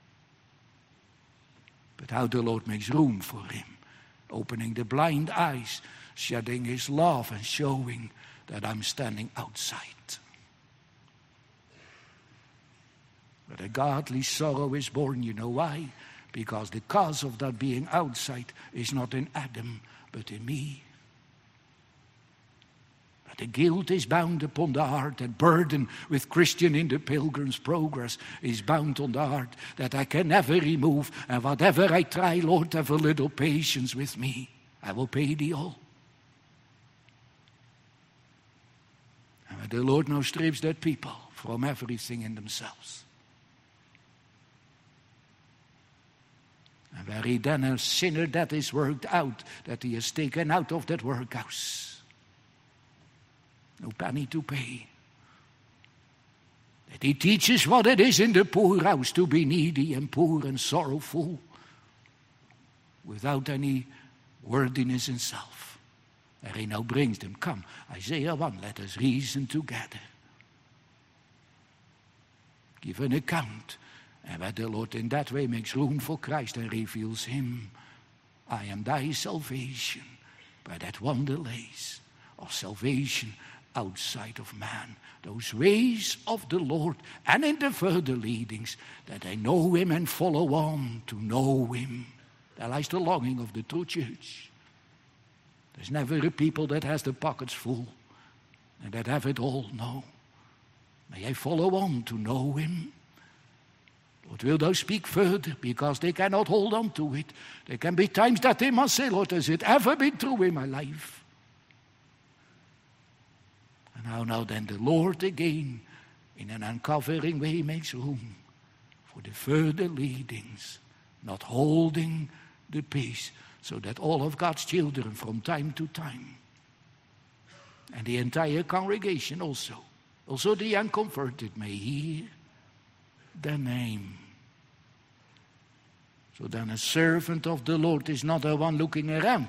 But how the Lord makes room for him, opening the blind eyes, shedding his love and showing that I'm standing outside. But a godly sorrow is born, you know why? Because the cause of that being outside is not in Adam, but in me. The guilt is bound upon the heart, that burden with Christian in the Pilgrim's Progress is bound on the heart, that I can never remove. And whatever I try, Lord, have a little patience with me. I will pay thee all. And the Lord now strips that people from everything in themselves. And where he then a sinner that is worked out, that he is taken out of that workhouse. No penny to pay. That he teaches what it is in the poor house to be needy and poor and sorrowful, without any worthiness in self. And he now brings them, come, Isaiah one, let us reason together. Give an account. And where the Lord in that way makes room for Christ and reveals him, I am thy salvation, by that wonder lays of salvation outside of man, those ways of the Lord, and in the further leadings, that I know him and follow on to know him. There lies the longing of the true church. There's never a people that has the pockets full and that have it all. No. May I follow on to know him. Lord, will thou speak further, because they cannot hold on to it. There can be times that they must say, Lord, has it ever been true in my life? And how now then the Lord again, in an uncovering way, makes room for the further leadings, not holding the peace, so that all of God's children from time to time, and the entire congregation also, also the unconverted, may hear the name. So then a servant of the Lord is not the one looking around,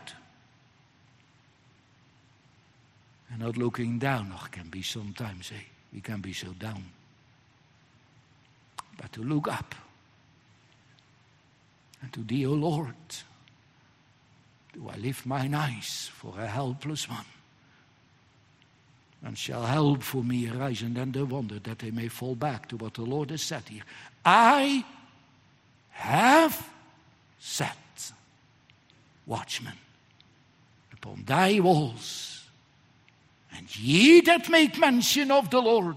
and not looking down. Or can be sometimes, eh? We can be so down. But to look up. And to thee, O Lord, do I lift mine eyes for a helpless one. And shall help for me arise, and then the wonder that they may fall back to what the Lord has said here. I have set watchmen upon thy walls. And ye that make mention of the Lord,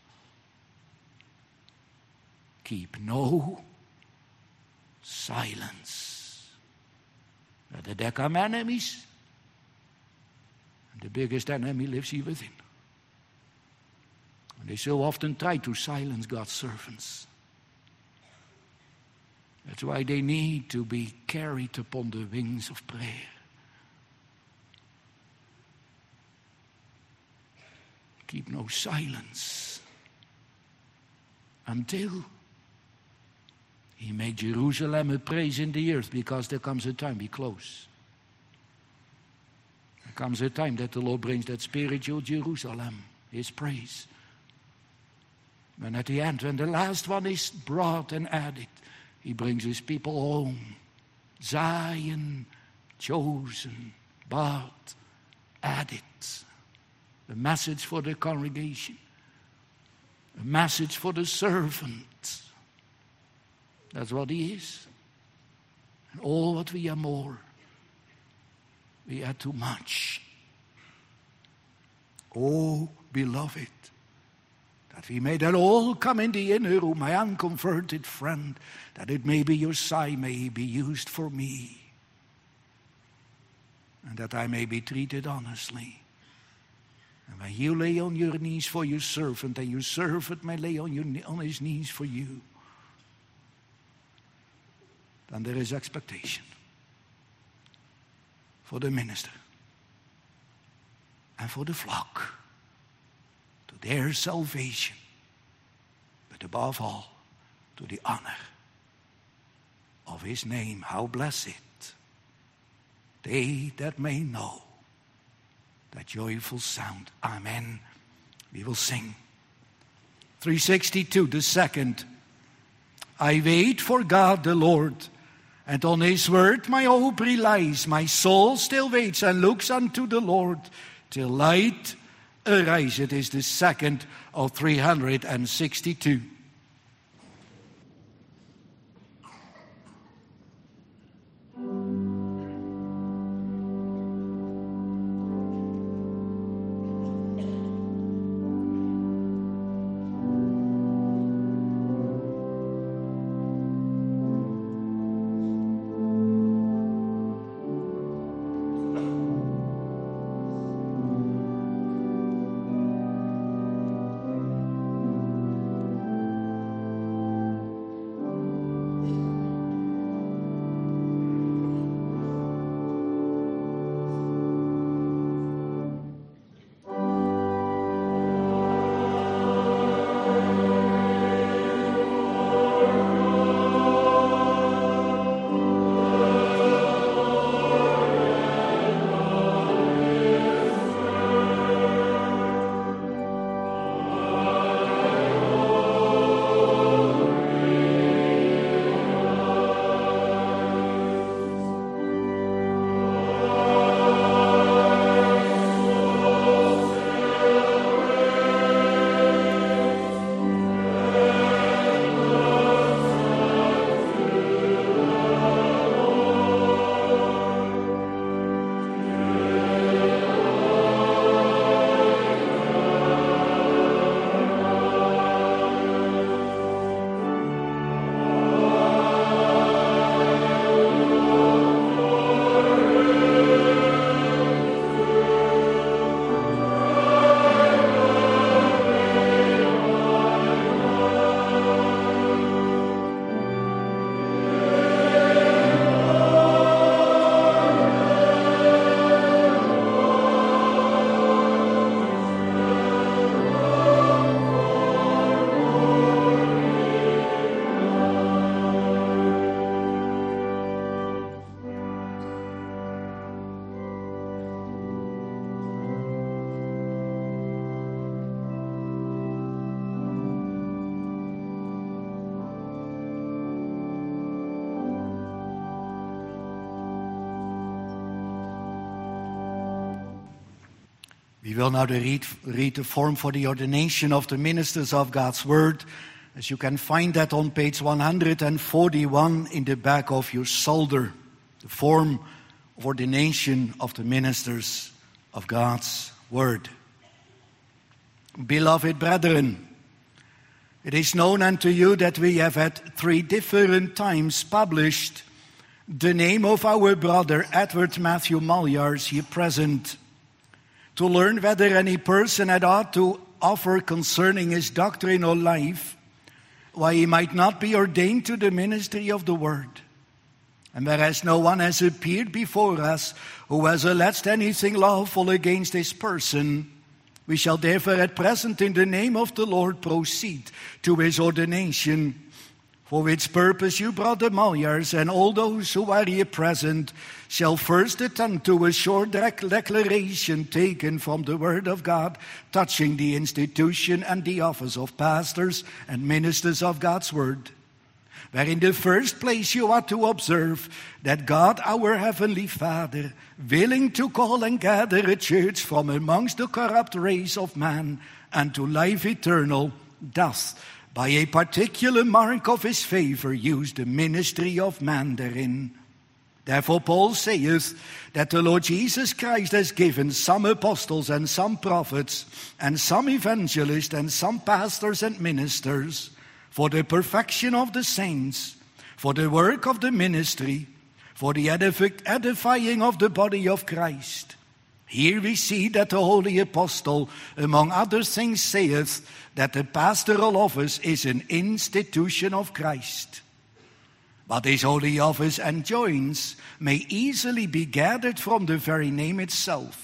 keep no silence. Now, there come enemies, and the biggest enemy lives here within. And they so often try to silence God's servants. That's why they need to be carried upon the wings of prayer. Keep no silence until he made Jerusalem a praise in the earth, because there comes a time, be close. There comes a time that the Lord brings that spiritual Jerusalem, his praise. And at the end, when the last one is brought and added, he brings his people home. Zion, chosen, bought, added. A message for the congregation. A message for the servant. That's what he is. And all what we are more, we are too much. Oh, beloved, that we may then all come in the inner room, my unconverted friend, that it may be your sign, may he be used for me. and that I may be treated honestly. And when you lay on your knees for your servant, and your servant may lay on, your, on his knees for you, then there is expectation for the minister and for the flock to their salvation, but above all, to the honor of his name. How blessed they that may know that joyful sound. Amen. We will sing. three sixty-two, the second. I wait for God the Lord, and on his word my hope relies. My soul still waits and looks unto the Lord till light arise. It is the second of three hundred sixty-two. We will now read, read the form for the ordination of the ministers of God's Word, as you can find that on page one hundred forty-one in the back of your Psalter, the form of ordination of the ministers of God's Word. Beloved brethren, it is known unto you that we have at three different times published the name of our brother Edward Matthew Malyars here present, to learn whether any person had ought to offer concerning his doctrine or life, why he might not be ordained to the ministry of the word. And whereas no one has appeared before us who has alleged anything lawful against his person, we shall therefore at present in the name of the Lord proceed to his ordination, for which purpose you, Brother Malyars, and all those who are here present, shall first attend to a short declaration taken from the Word of God touching the institution and the office of pastors and ministers of God's Word. Where in the first place you are to observe that God, our Heavenly Father, willing to call and gather a church from amongst the corrupt race of man unto life eternal, doth, by a particular mark of his favor, use the ministry of man therein. Therefore Paul saith that the Lord Jesus Christ has given some apostles and some prophets and some evangelists and some pastors and ministers for the perfection of the saints, for the work of the ministry, for the edific- edifying of the body of Christ. Here we see that the Holy Apostle, among other things, saith that the pastoral office is an institution of Christ. What this holy office enjoins may easily be gathered from the very name itself.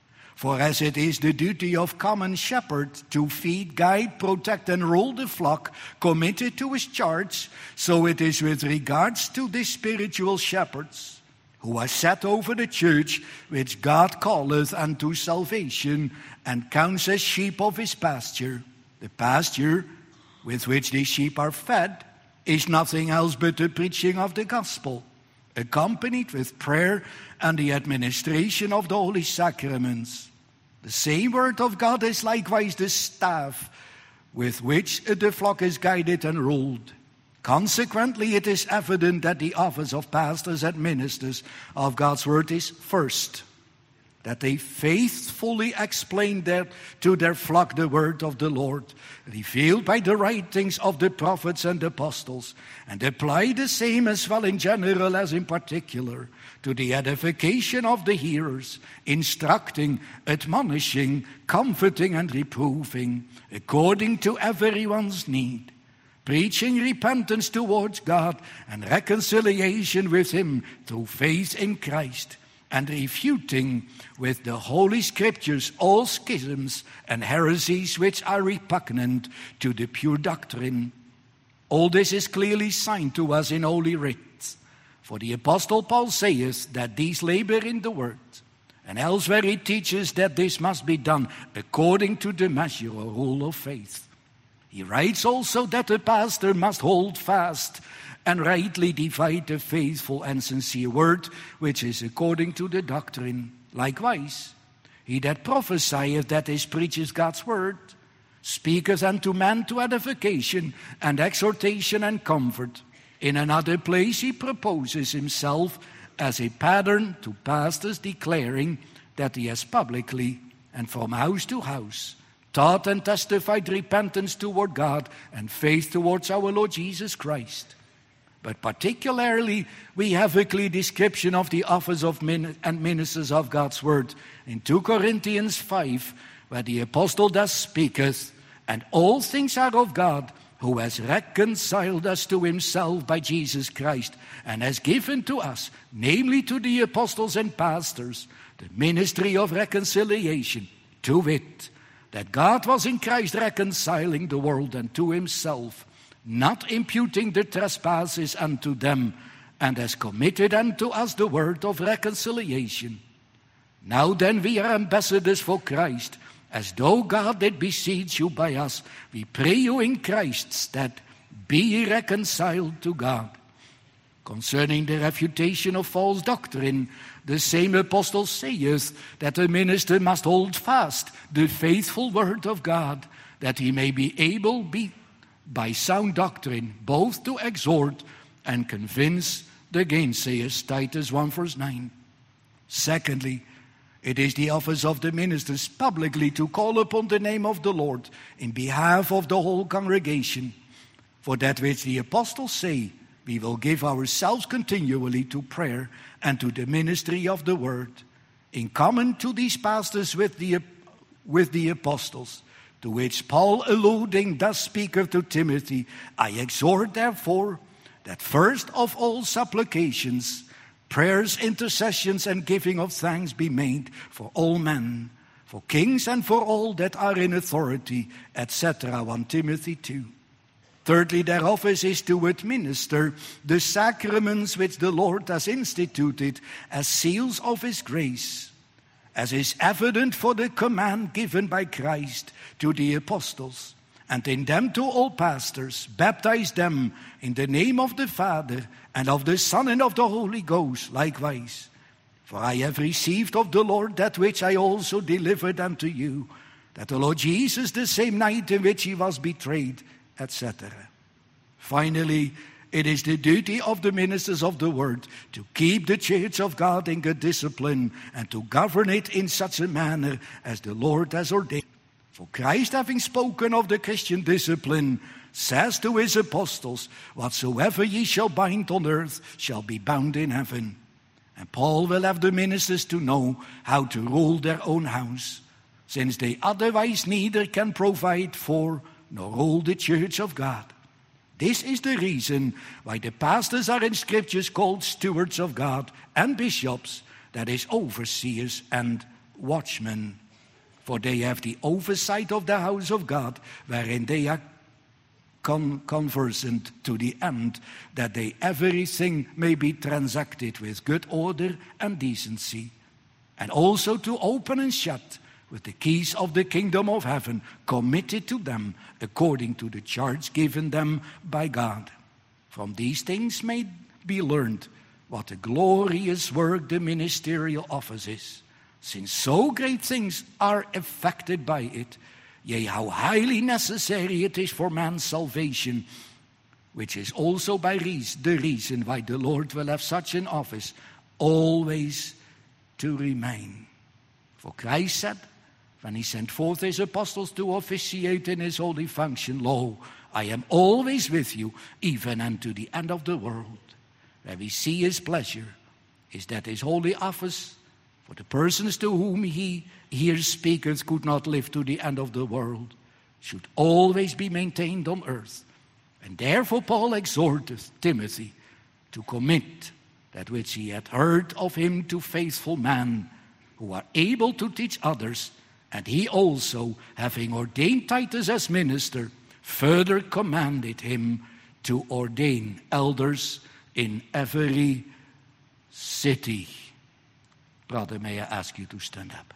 For as it is the duty of common shepherd to feed, guide, protect, and rule the flock committed to his charge, so it is with regards to the spiritual shepherds, who are set over the church, which God calleth unto salvation, and counts as sheep of his pasture. The pasture with which these sheep are fed is nothing else but the preaching of the gospel, accompanied with prayer and the administration of the holy sacraments. The same word of God is likewise the staff with which the flock is guided and ruled. Consequently, it is evident that the office of pastors and ministers of God's word is first, that they faithfully explain their, to their flock the word of the Lord, revealed by the writings of the prophets and apostles, and apply the same as well in general as in particular to the edification of the hearers, instructing, admonishing, comforting, and reproving, according to everyone's need, preaching repentance towards God and reconciliation with him through faith in Christ, and refuting with the Holy Scriptures all schisms and heresies which are repugnant to the pure doctrine. All this is clearly signed to us in Holy Writ. For the Apostle Paul saith that these labor in the word, and elsewhere he teaches that this must be done according to the measure or rule of faith. He writes also that the pastor must hold fast and rightly divide the faithful and sincere word, which is according to the doctrine. Likewise, he that prophesieth, that is, preaches God's word, speaketh unto men to edification and exhortation and comfort. In another place he proposes himself as a pattern to pastors, declaring that he has publicly and from house to house taught and testified repentance toward God and faith towards our Lord Jesus Christ. But particularly, we have a clear description of the office of min- and ministers of God's word in Second Corinthians five, where the apostle thus speaketh, and all things are of God, who has reconciled us to himself by Jesus Christ, and has given to us, namely to the apostles and pastors, the ministry of reconciliation, to wit, that God was in Christ reconciling the world unto himself, not imputing the trespasses unto them, and has committed unto us the word of reconciliation. Now then we are ambassadors for Christ, as though God did beseech you by us. We pray you in Christ's stead, be ye reconciled to God. Concerning the refutation of false doctrine, the same apostle saith that the minister must hold fast the faithful word of God, that he may be able be by sound doctrine both to exhort and convince the gainsayers. Titus one verse nine. Secondly, it is the office of the ministers publicly to call upon the name of the Lord in behalf of the whole congregation. For that which the apostles say, we will give ourselves continually to prayer and to the ministry of the word, in common to these pastors with the, with the apostles, to which Paul alluding thus speaketh to Timothy, I exhort therefore that first of all supplications, prayers, intercessions, and giving of thanks be made for all men, for kings and for all that are in authority, et cetera. First Timothy two. Thirdly, their office is to administer the sacraments which the Lord has instituted as seals of his grace, as is evident for the command given by Christ to the apostles, and in them to all pastors, baptize them in the name of the Father, and of the Son, and of the Holy Ghost likewise. For I have received of the Lord that which I also delivered unto you, that the Lord Jesus, the same night in which he was betrayed, et cetera. Finally, it is the duty of the ministers of the word to keep the church of God in good discipline, and to govern it in such a manner as the Lord has ordained. For Christ, having spoken of the Christian discipline, says to his apostles, whatsoever ye shall bind on earth shall be bound in heaven. And Paul will have the ministers to know how to rule their own house, since they otherwise neither can provide for nor rule the church of God. This is the reason why the pastors are in scriptures called stewards of God, and bishops, that is, overseers and watchmen. For they have the oversight of the house of God, wherein they are con- conversant to the end, that they everything may be transacted with good order and decency, and also to open and shut with the keys of the kingdom of heaven, committed to them according to the charge given them by God. From these things may be learned what a glorious work the ministerial office is, since so great things are effected by it, yea, how highly necessary it is for man's salvation, which is also by reason, the reason why the Lord will have such an office always to remain. For Christ said, when he sent forth his apostles to officiate in his holy function, lo, I am always with you, even unto the end of the world. Where we see his pleasure is that his holy office, for the persons to whom he here speaketh could not live to the end of the world, should always be maintained on earth. And therefore Paul exhorteth Timothy to commit that which he had heard of him to faithful men, who are able to teach others. And he also, having ordained Titus as minister, further commanded him to ordain elders in every city. Brother, may I ask you to stand up?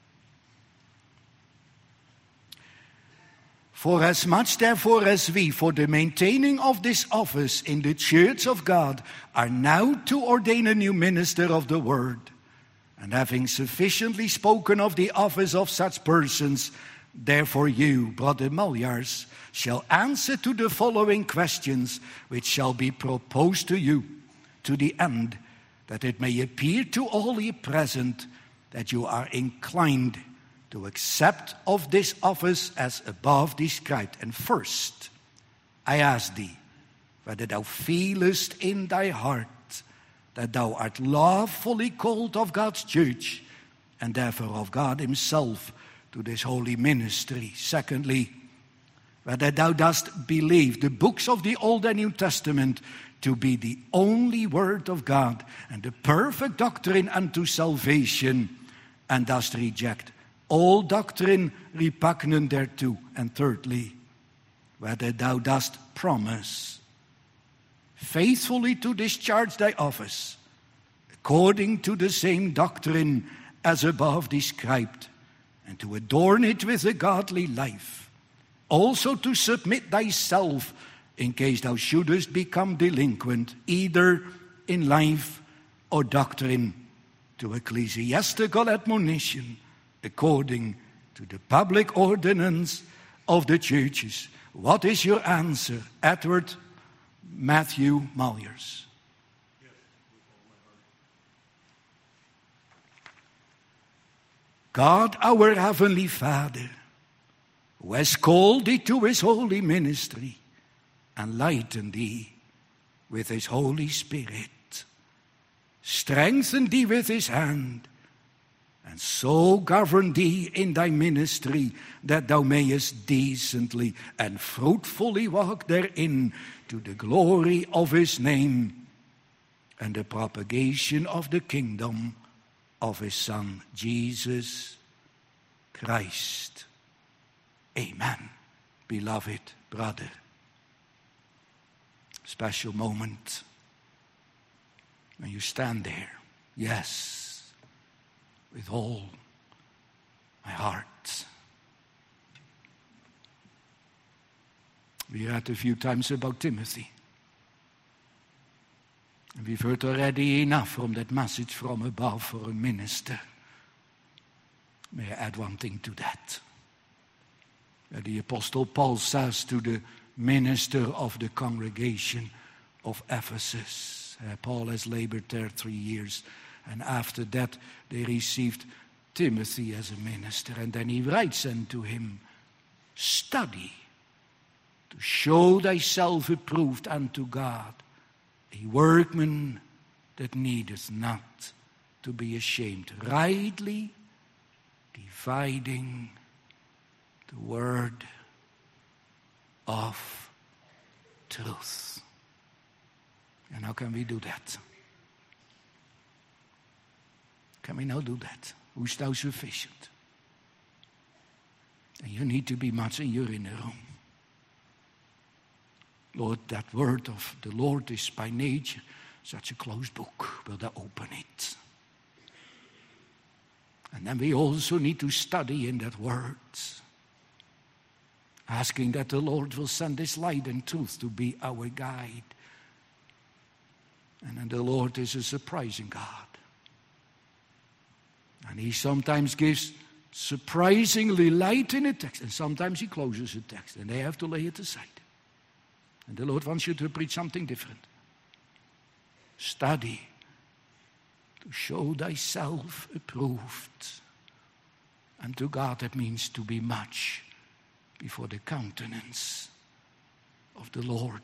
For as much therefore as we, for the maintaining of this office in the church of God, are now to ordain a new minister of the word, and having sufficiently spoken of the office of such persons, therefore you, Brother Maljars, shall answer to the following questions, which shall be proposed to you, to the end that it may appear to all ye present that you are inclined to accept of this office as above described. And first, I ask thee, whether thou feelest in thy heart that thou art lawfully called of God's church, and therefore of God himself, to this holy ministry. Secondly, whether thou dost believe the books of the Old and New Testament to be the only word of God and the perfect doctrine unto salvation, and dost reject all doctrine repugnant thereto. And thirdly, whether thou dost promise faithfully to discharge thy office according to the same doctrine as above described, and to adorn it with a godly life, also to submit thyself in case thou shouldest become delinquent, either in life or doctrine, to ecclesiastical admonition according to the public ordinance of the churches. What is your answer, Edward Matthew Maljars? God, our heavenly Father, who has called thee to his holy ministry, enlighten thee with his Holy Spirit, strengthen thee with his hand, and so govern thee in thy ministry, that thou mayest decently and fruitfully walk therein, to the glory of his name and the propagation of the kingdom of his Son, Jesus Christ. Amen. Beloved brother, special moment when you stand there. Yes, with all my heart. We read a few times about Timothy. And we've heard already enough from that message from above for a minister. May I add one thing to that? Where the Apostle Paul says to the minister of the congregation of Ephesus, uh, Paul has labored there three years, and after that they received Timothy as a minister. And then he writes unto him, study to show thyself approved unto God, a workman that needeth not to be ashamed, rightly dividing the word of truth. And how can we do that? Can we now do that? Who's now sufficient? And you need to be much in your inner room. Lord, that word of the Lord is by nature such a closed book. Will thou open it? And then we also need to study in that word, asking that the Lord will send His light and truth to be our guide. And then the Lord is a surprising God. And He sometimes gives surprisingly light in a text, and sometimes He closes a text, and they have to lay it aside. And the Lord wants you to preach something different. Study to show thyself approved. And to God that means to be much before the countenance of the Lord.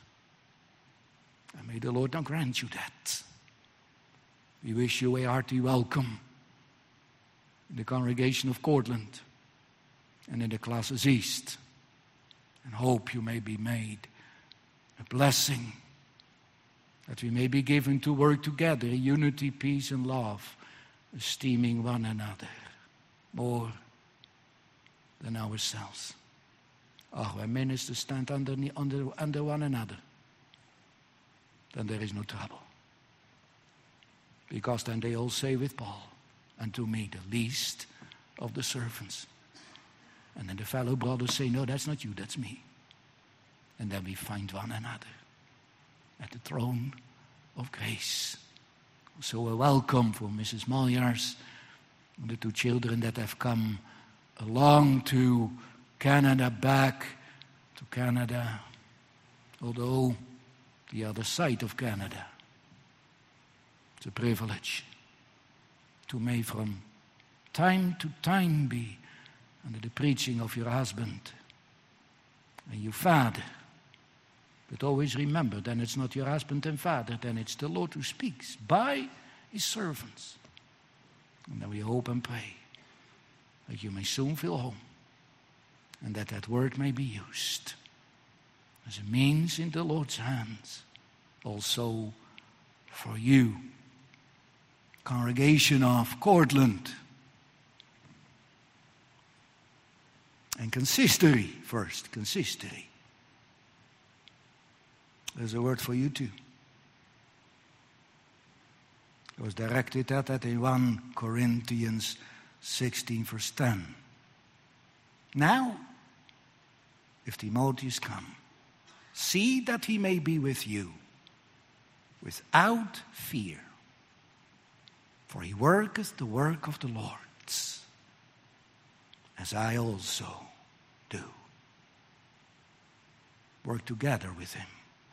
And may the Lord now grant you that. We wish you a hearty welcome in the congregation of Cortland and in the classes East, and hope you may be made a blessing, that we may be given to work together in unity, peace, and love, esteeming one another more than ourselves. Oh, when ministers stand under, under, under one another, then there is no trouble. Because then they all say with Paul, unto me the least of the servants. And then the fellow brothers say, no, that's not you, that's me. And then we find one another at the throne of grace. So a welcome for Missus Maljars, and the two children that have come along to Canada, back to Canada, although the other side of Canada. It's a privilege to may from time to time be under the preaching of your husband and your father. But always remember, then it's not your husband and father, then it's the Lord who speaks by His servants. And then we hope and pray that you may soon feel home, and that that word may be used as a means in the Lord's hands, also for you. Congregation of Cortland. And consistory first, consistory. There's a word for you too. It was directed at that in First Corinthians sixteen verse ten. Now, if Timotheus come, see that he may be with you without fear. For he worketh the work of the Lord, as I also do. Work together with him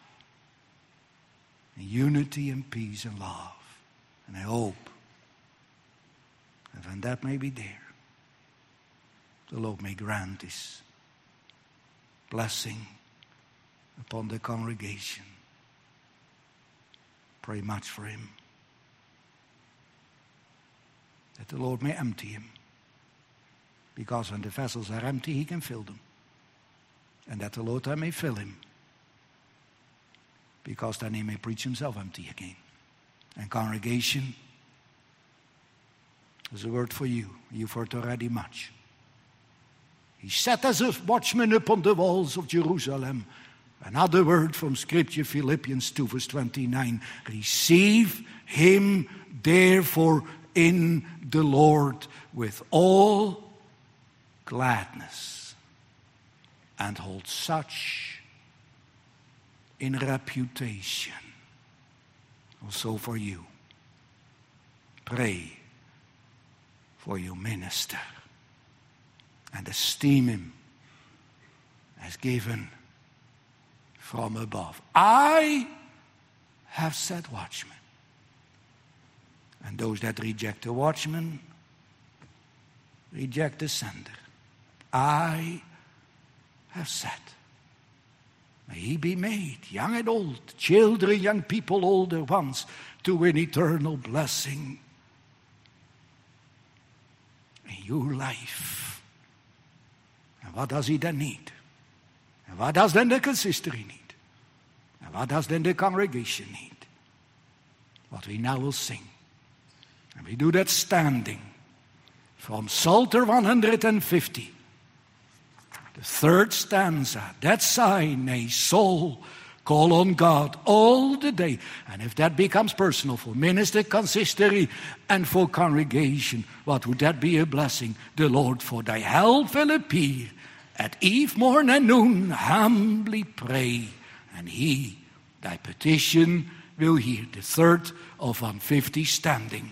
in unity and peace and love. And I hope that when that may be there, the Lord may grant His blessing upon the congregation. Pray much for him, that the Lord may empty him. Because when the vessels are empty, He can fill them. And that the Lord may fill him. Because then he may preach himself empty again. And congregation, there's a word for you. You've heard already much. He sat as a watchman upon the walls of Jerusalem. Another word from Scripture, Philippians two verse twenty-nine. Receive him therefore in the Lord with all gladness, and hold such in reputation. Also for you. Pray for your minister and esteem him as given from above. I have set watchmen. And those that reject the watchman reject the sender. I have set May he be made, young and old, children, young people, older ones, to an eternal blessing in your life. And what does he then need? And what does then the consistory need? And what does then the congregation need? What we now will sing. And we do that standing from Psalter one hundred fifty. The third stanza, that sign, a soul call on God all the day. And if that becomes personal for minister, consistory, and for congregation, what would that be a blessing? The Lord for thy help will appear. At eve, morn, and noon, humbly pray. And he, thy petition, will hear. The third of one fifty standing.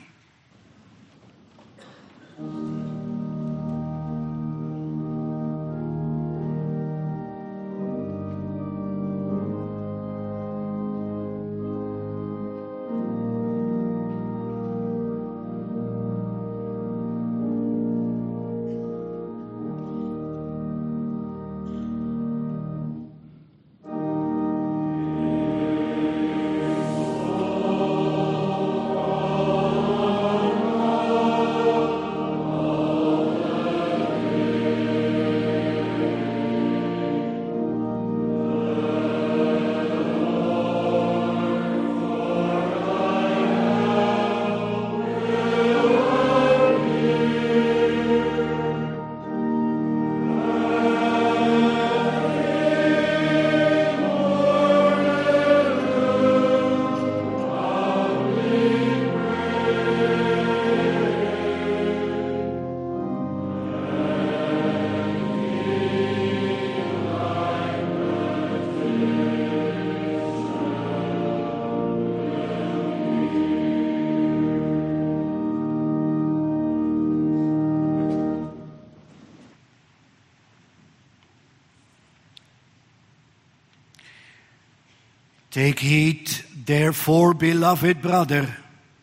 Take heed, therefore, beloved brother,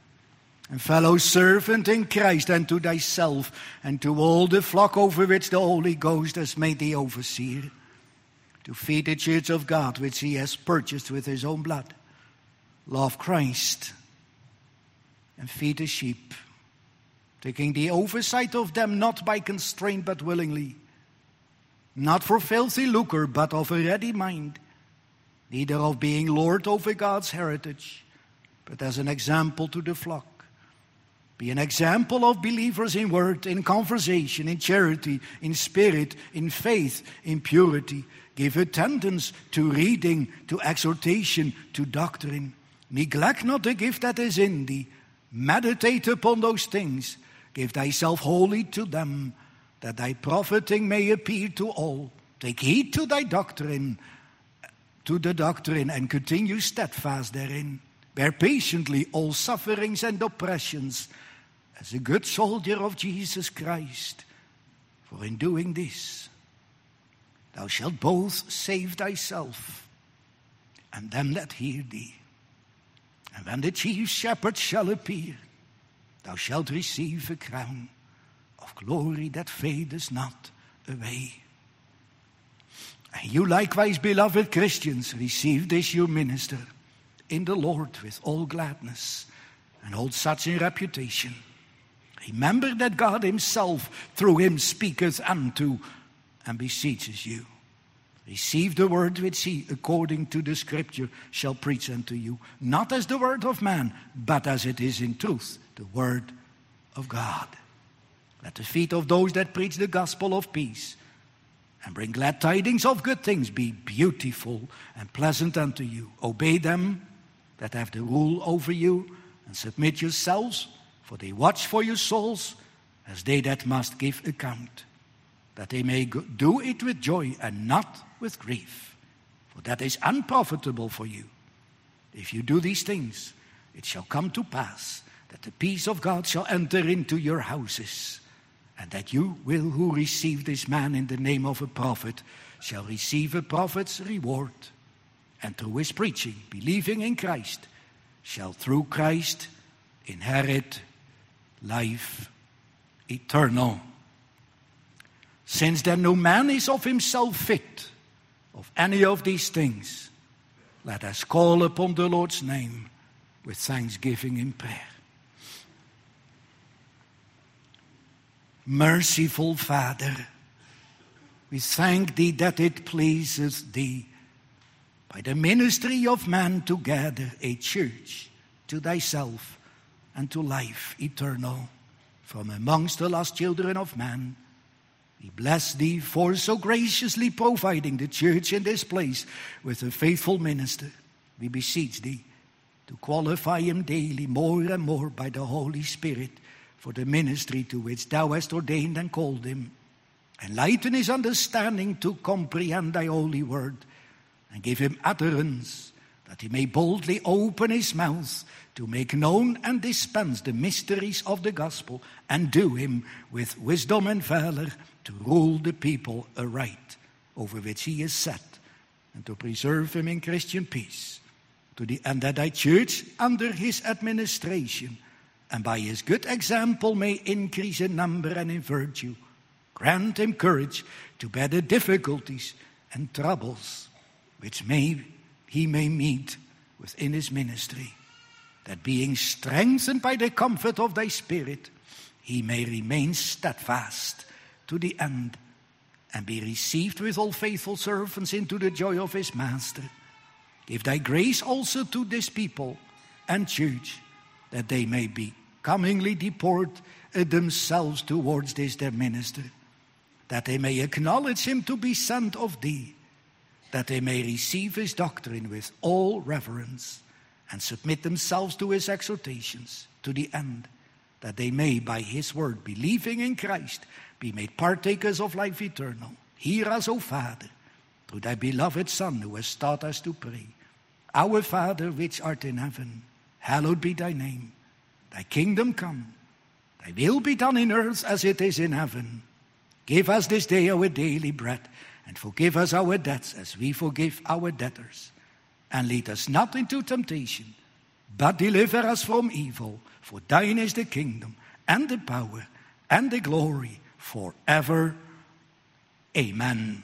and fellow servant in Christ, and to thyself, and to all the flock over which the Holy Ghost has made thee overseer, to feed the church of God, which he has purchased with his own blood. Love Christ, and feed the sheep, taking the oversight of them, not by constraint, but willingly, not for filthy lucre, but of a ready mind, neither of being lord over God's heritage, but as an example to the flock. Be an example of believers in word, in conversation, in charity, in spirit, in faith, in purity. Give attendance to reading, to exhortation, to doctrine. Neglect not the gift that is in thee. Meditate upon those things. Give thyself wholly to them, that thy profiting may appear to all. Take heed to thy doctrine, to the doctrine, and continue steadfast therein. Bear patiently all sufferings and oppressions, as a good soldier of Jesus Christ. For in doing this, thou shalt both save thyself and them that hear thee. And when the chief shepherd shall appear, thou shalt receive a crown of glory that fadeth not away. And you likewise, beloved Christians, receive this your minister in the Lord with all gladness, and hold such in reputation. Remember that God himself through him speaketh unto and beseeches you. Receive the word which he, according to the scripture, shall preach unto you, not as the word of man, but as it is in truth, the word of God. Let the feet of those that preach the gospel of peace and bring glad tidings of good things be beautiful and pleasant unto you. Obey them that have the rule over you, and submit yourselves, for they watch for your souls as they that must give account, that they may do it with joy and not with grief, for that is unprofitable for you. If you do these things, it shall come to pass that the peace of God shall enter into your houses, and that you will, who receive this man in the name of a prophet, shall receive a prophet's reward, and through his preaching, believing in Christ, shall through Christ inherit life eternal. Since then no man is of himself fit, of any of these things, let us call upon the Lord's name with thanksgiving in prayer. Merciful Father, we thank thee that it pleases thee by the ministry of man to gather a church to thyself and to life eternal from amongst the lost children of man. We bless thee for so graciously providing the church in this place with a faithful minister. We beseech thee to qualify him daily more and more by the Holy Spirit for the ministry to which thou hast ordained and called him. Enlighten his understanding to comprehend thy holy word, and give him utterance, that he may boldly open his mouth to make known and dispense the mysteries of the gospel, and do him with wisdom and valor to rule the people aright over which he is set, and to preserve him in Christian peace, to the end that thy church under his administration and by his good example may increase in number and in virtue. Grant him courage to bear the difficulties and troubles which may he may meet within his ministry, that being strengthened by the comfort of thy Spirit, he may remain steadfast to the end, and be received with all faithful servants into the joy of his master. Give thy grace also to this people and church, that they may becomingly deport themselves towards this their minister, that they may acknowledge him to be sent of thee, that they may receive his doctrine with all reverence, and submit themselves to his exhortations, to the end that they may, by his word, believing in Christ, be made partakers of life eternal. Hear us, O Father, through thy beloved Son, who has taught us to pray. Our Father, which art in heaven, hallowed be thy name. Thy kingdom come, thy will be done in earth as it is in heaven. Give us this day our daily bread, and forgive us our debts as we forgive our debtors. And lead us not into temptation, but deliver us from evil. For thine is the kingdom, and the power, and the glory, forever. Amen.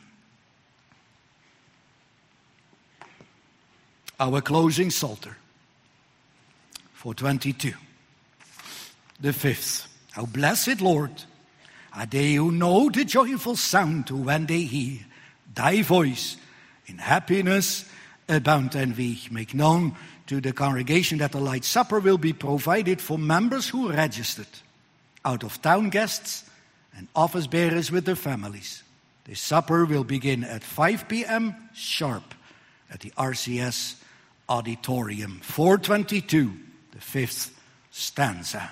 Our closing psalter for twenty-two. The fifth. How blessed, Lord, are they who know the joyful sound to when they hear thy voice in happiness abound. And we make known to the congregation that the light supper will be provided for members who registered, out-of-town guests, and office bearers with their families. The supper will begin at five p.m. sharp at the R C S auditorium. four twenty-two, the fifth stanza.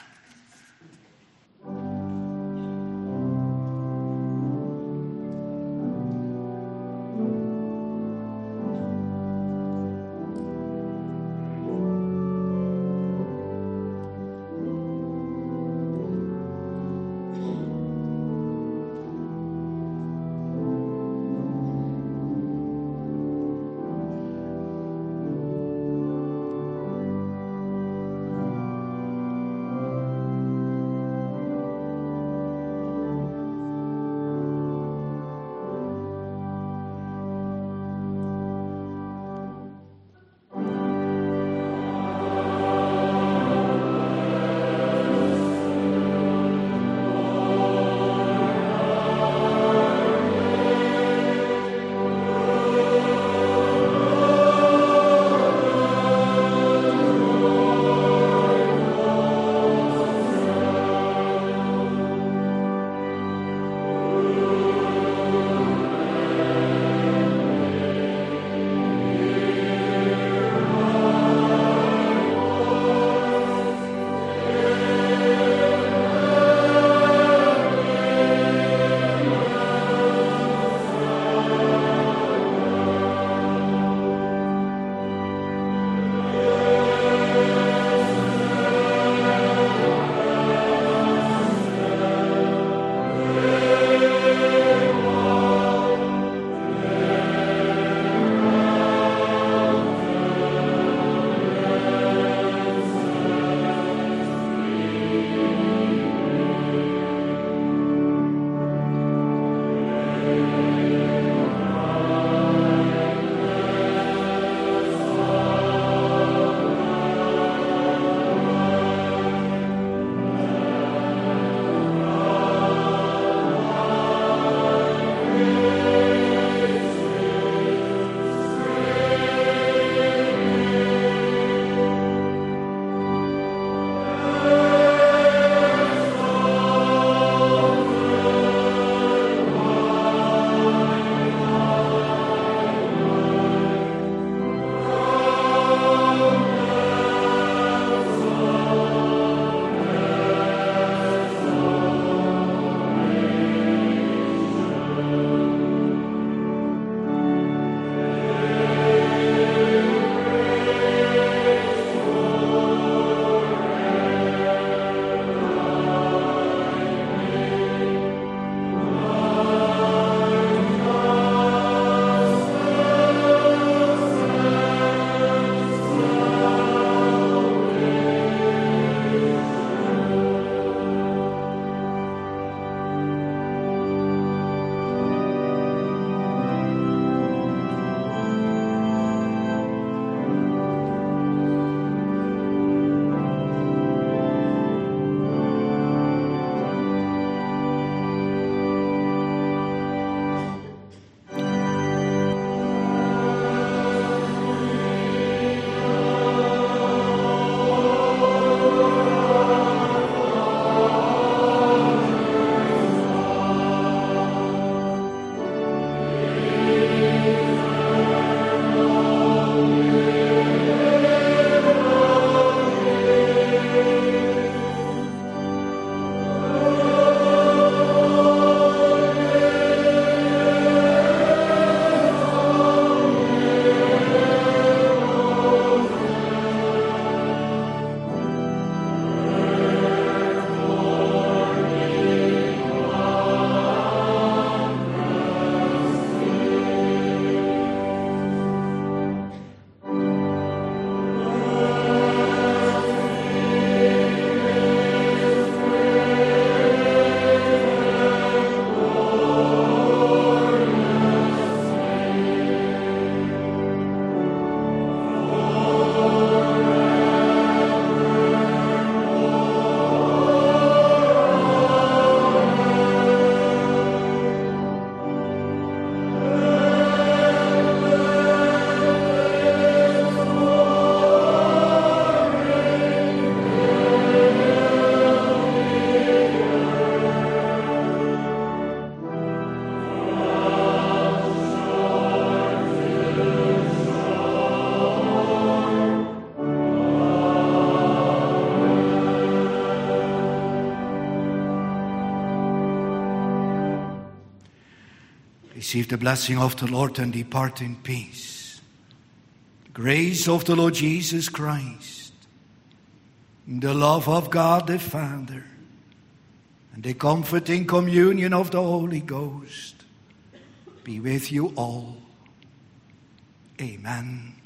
receive the blessing of the Lord and depart in peace. The grace of the Lord Jesus Christ, the love of God the Father, and the comforting communion of the Holy Ghost be with you all. Amen.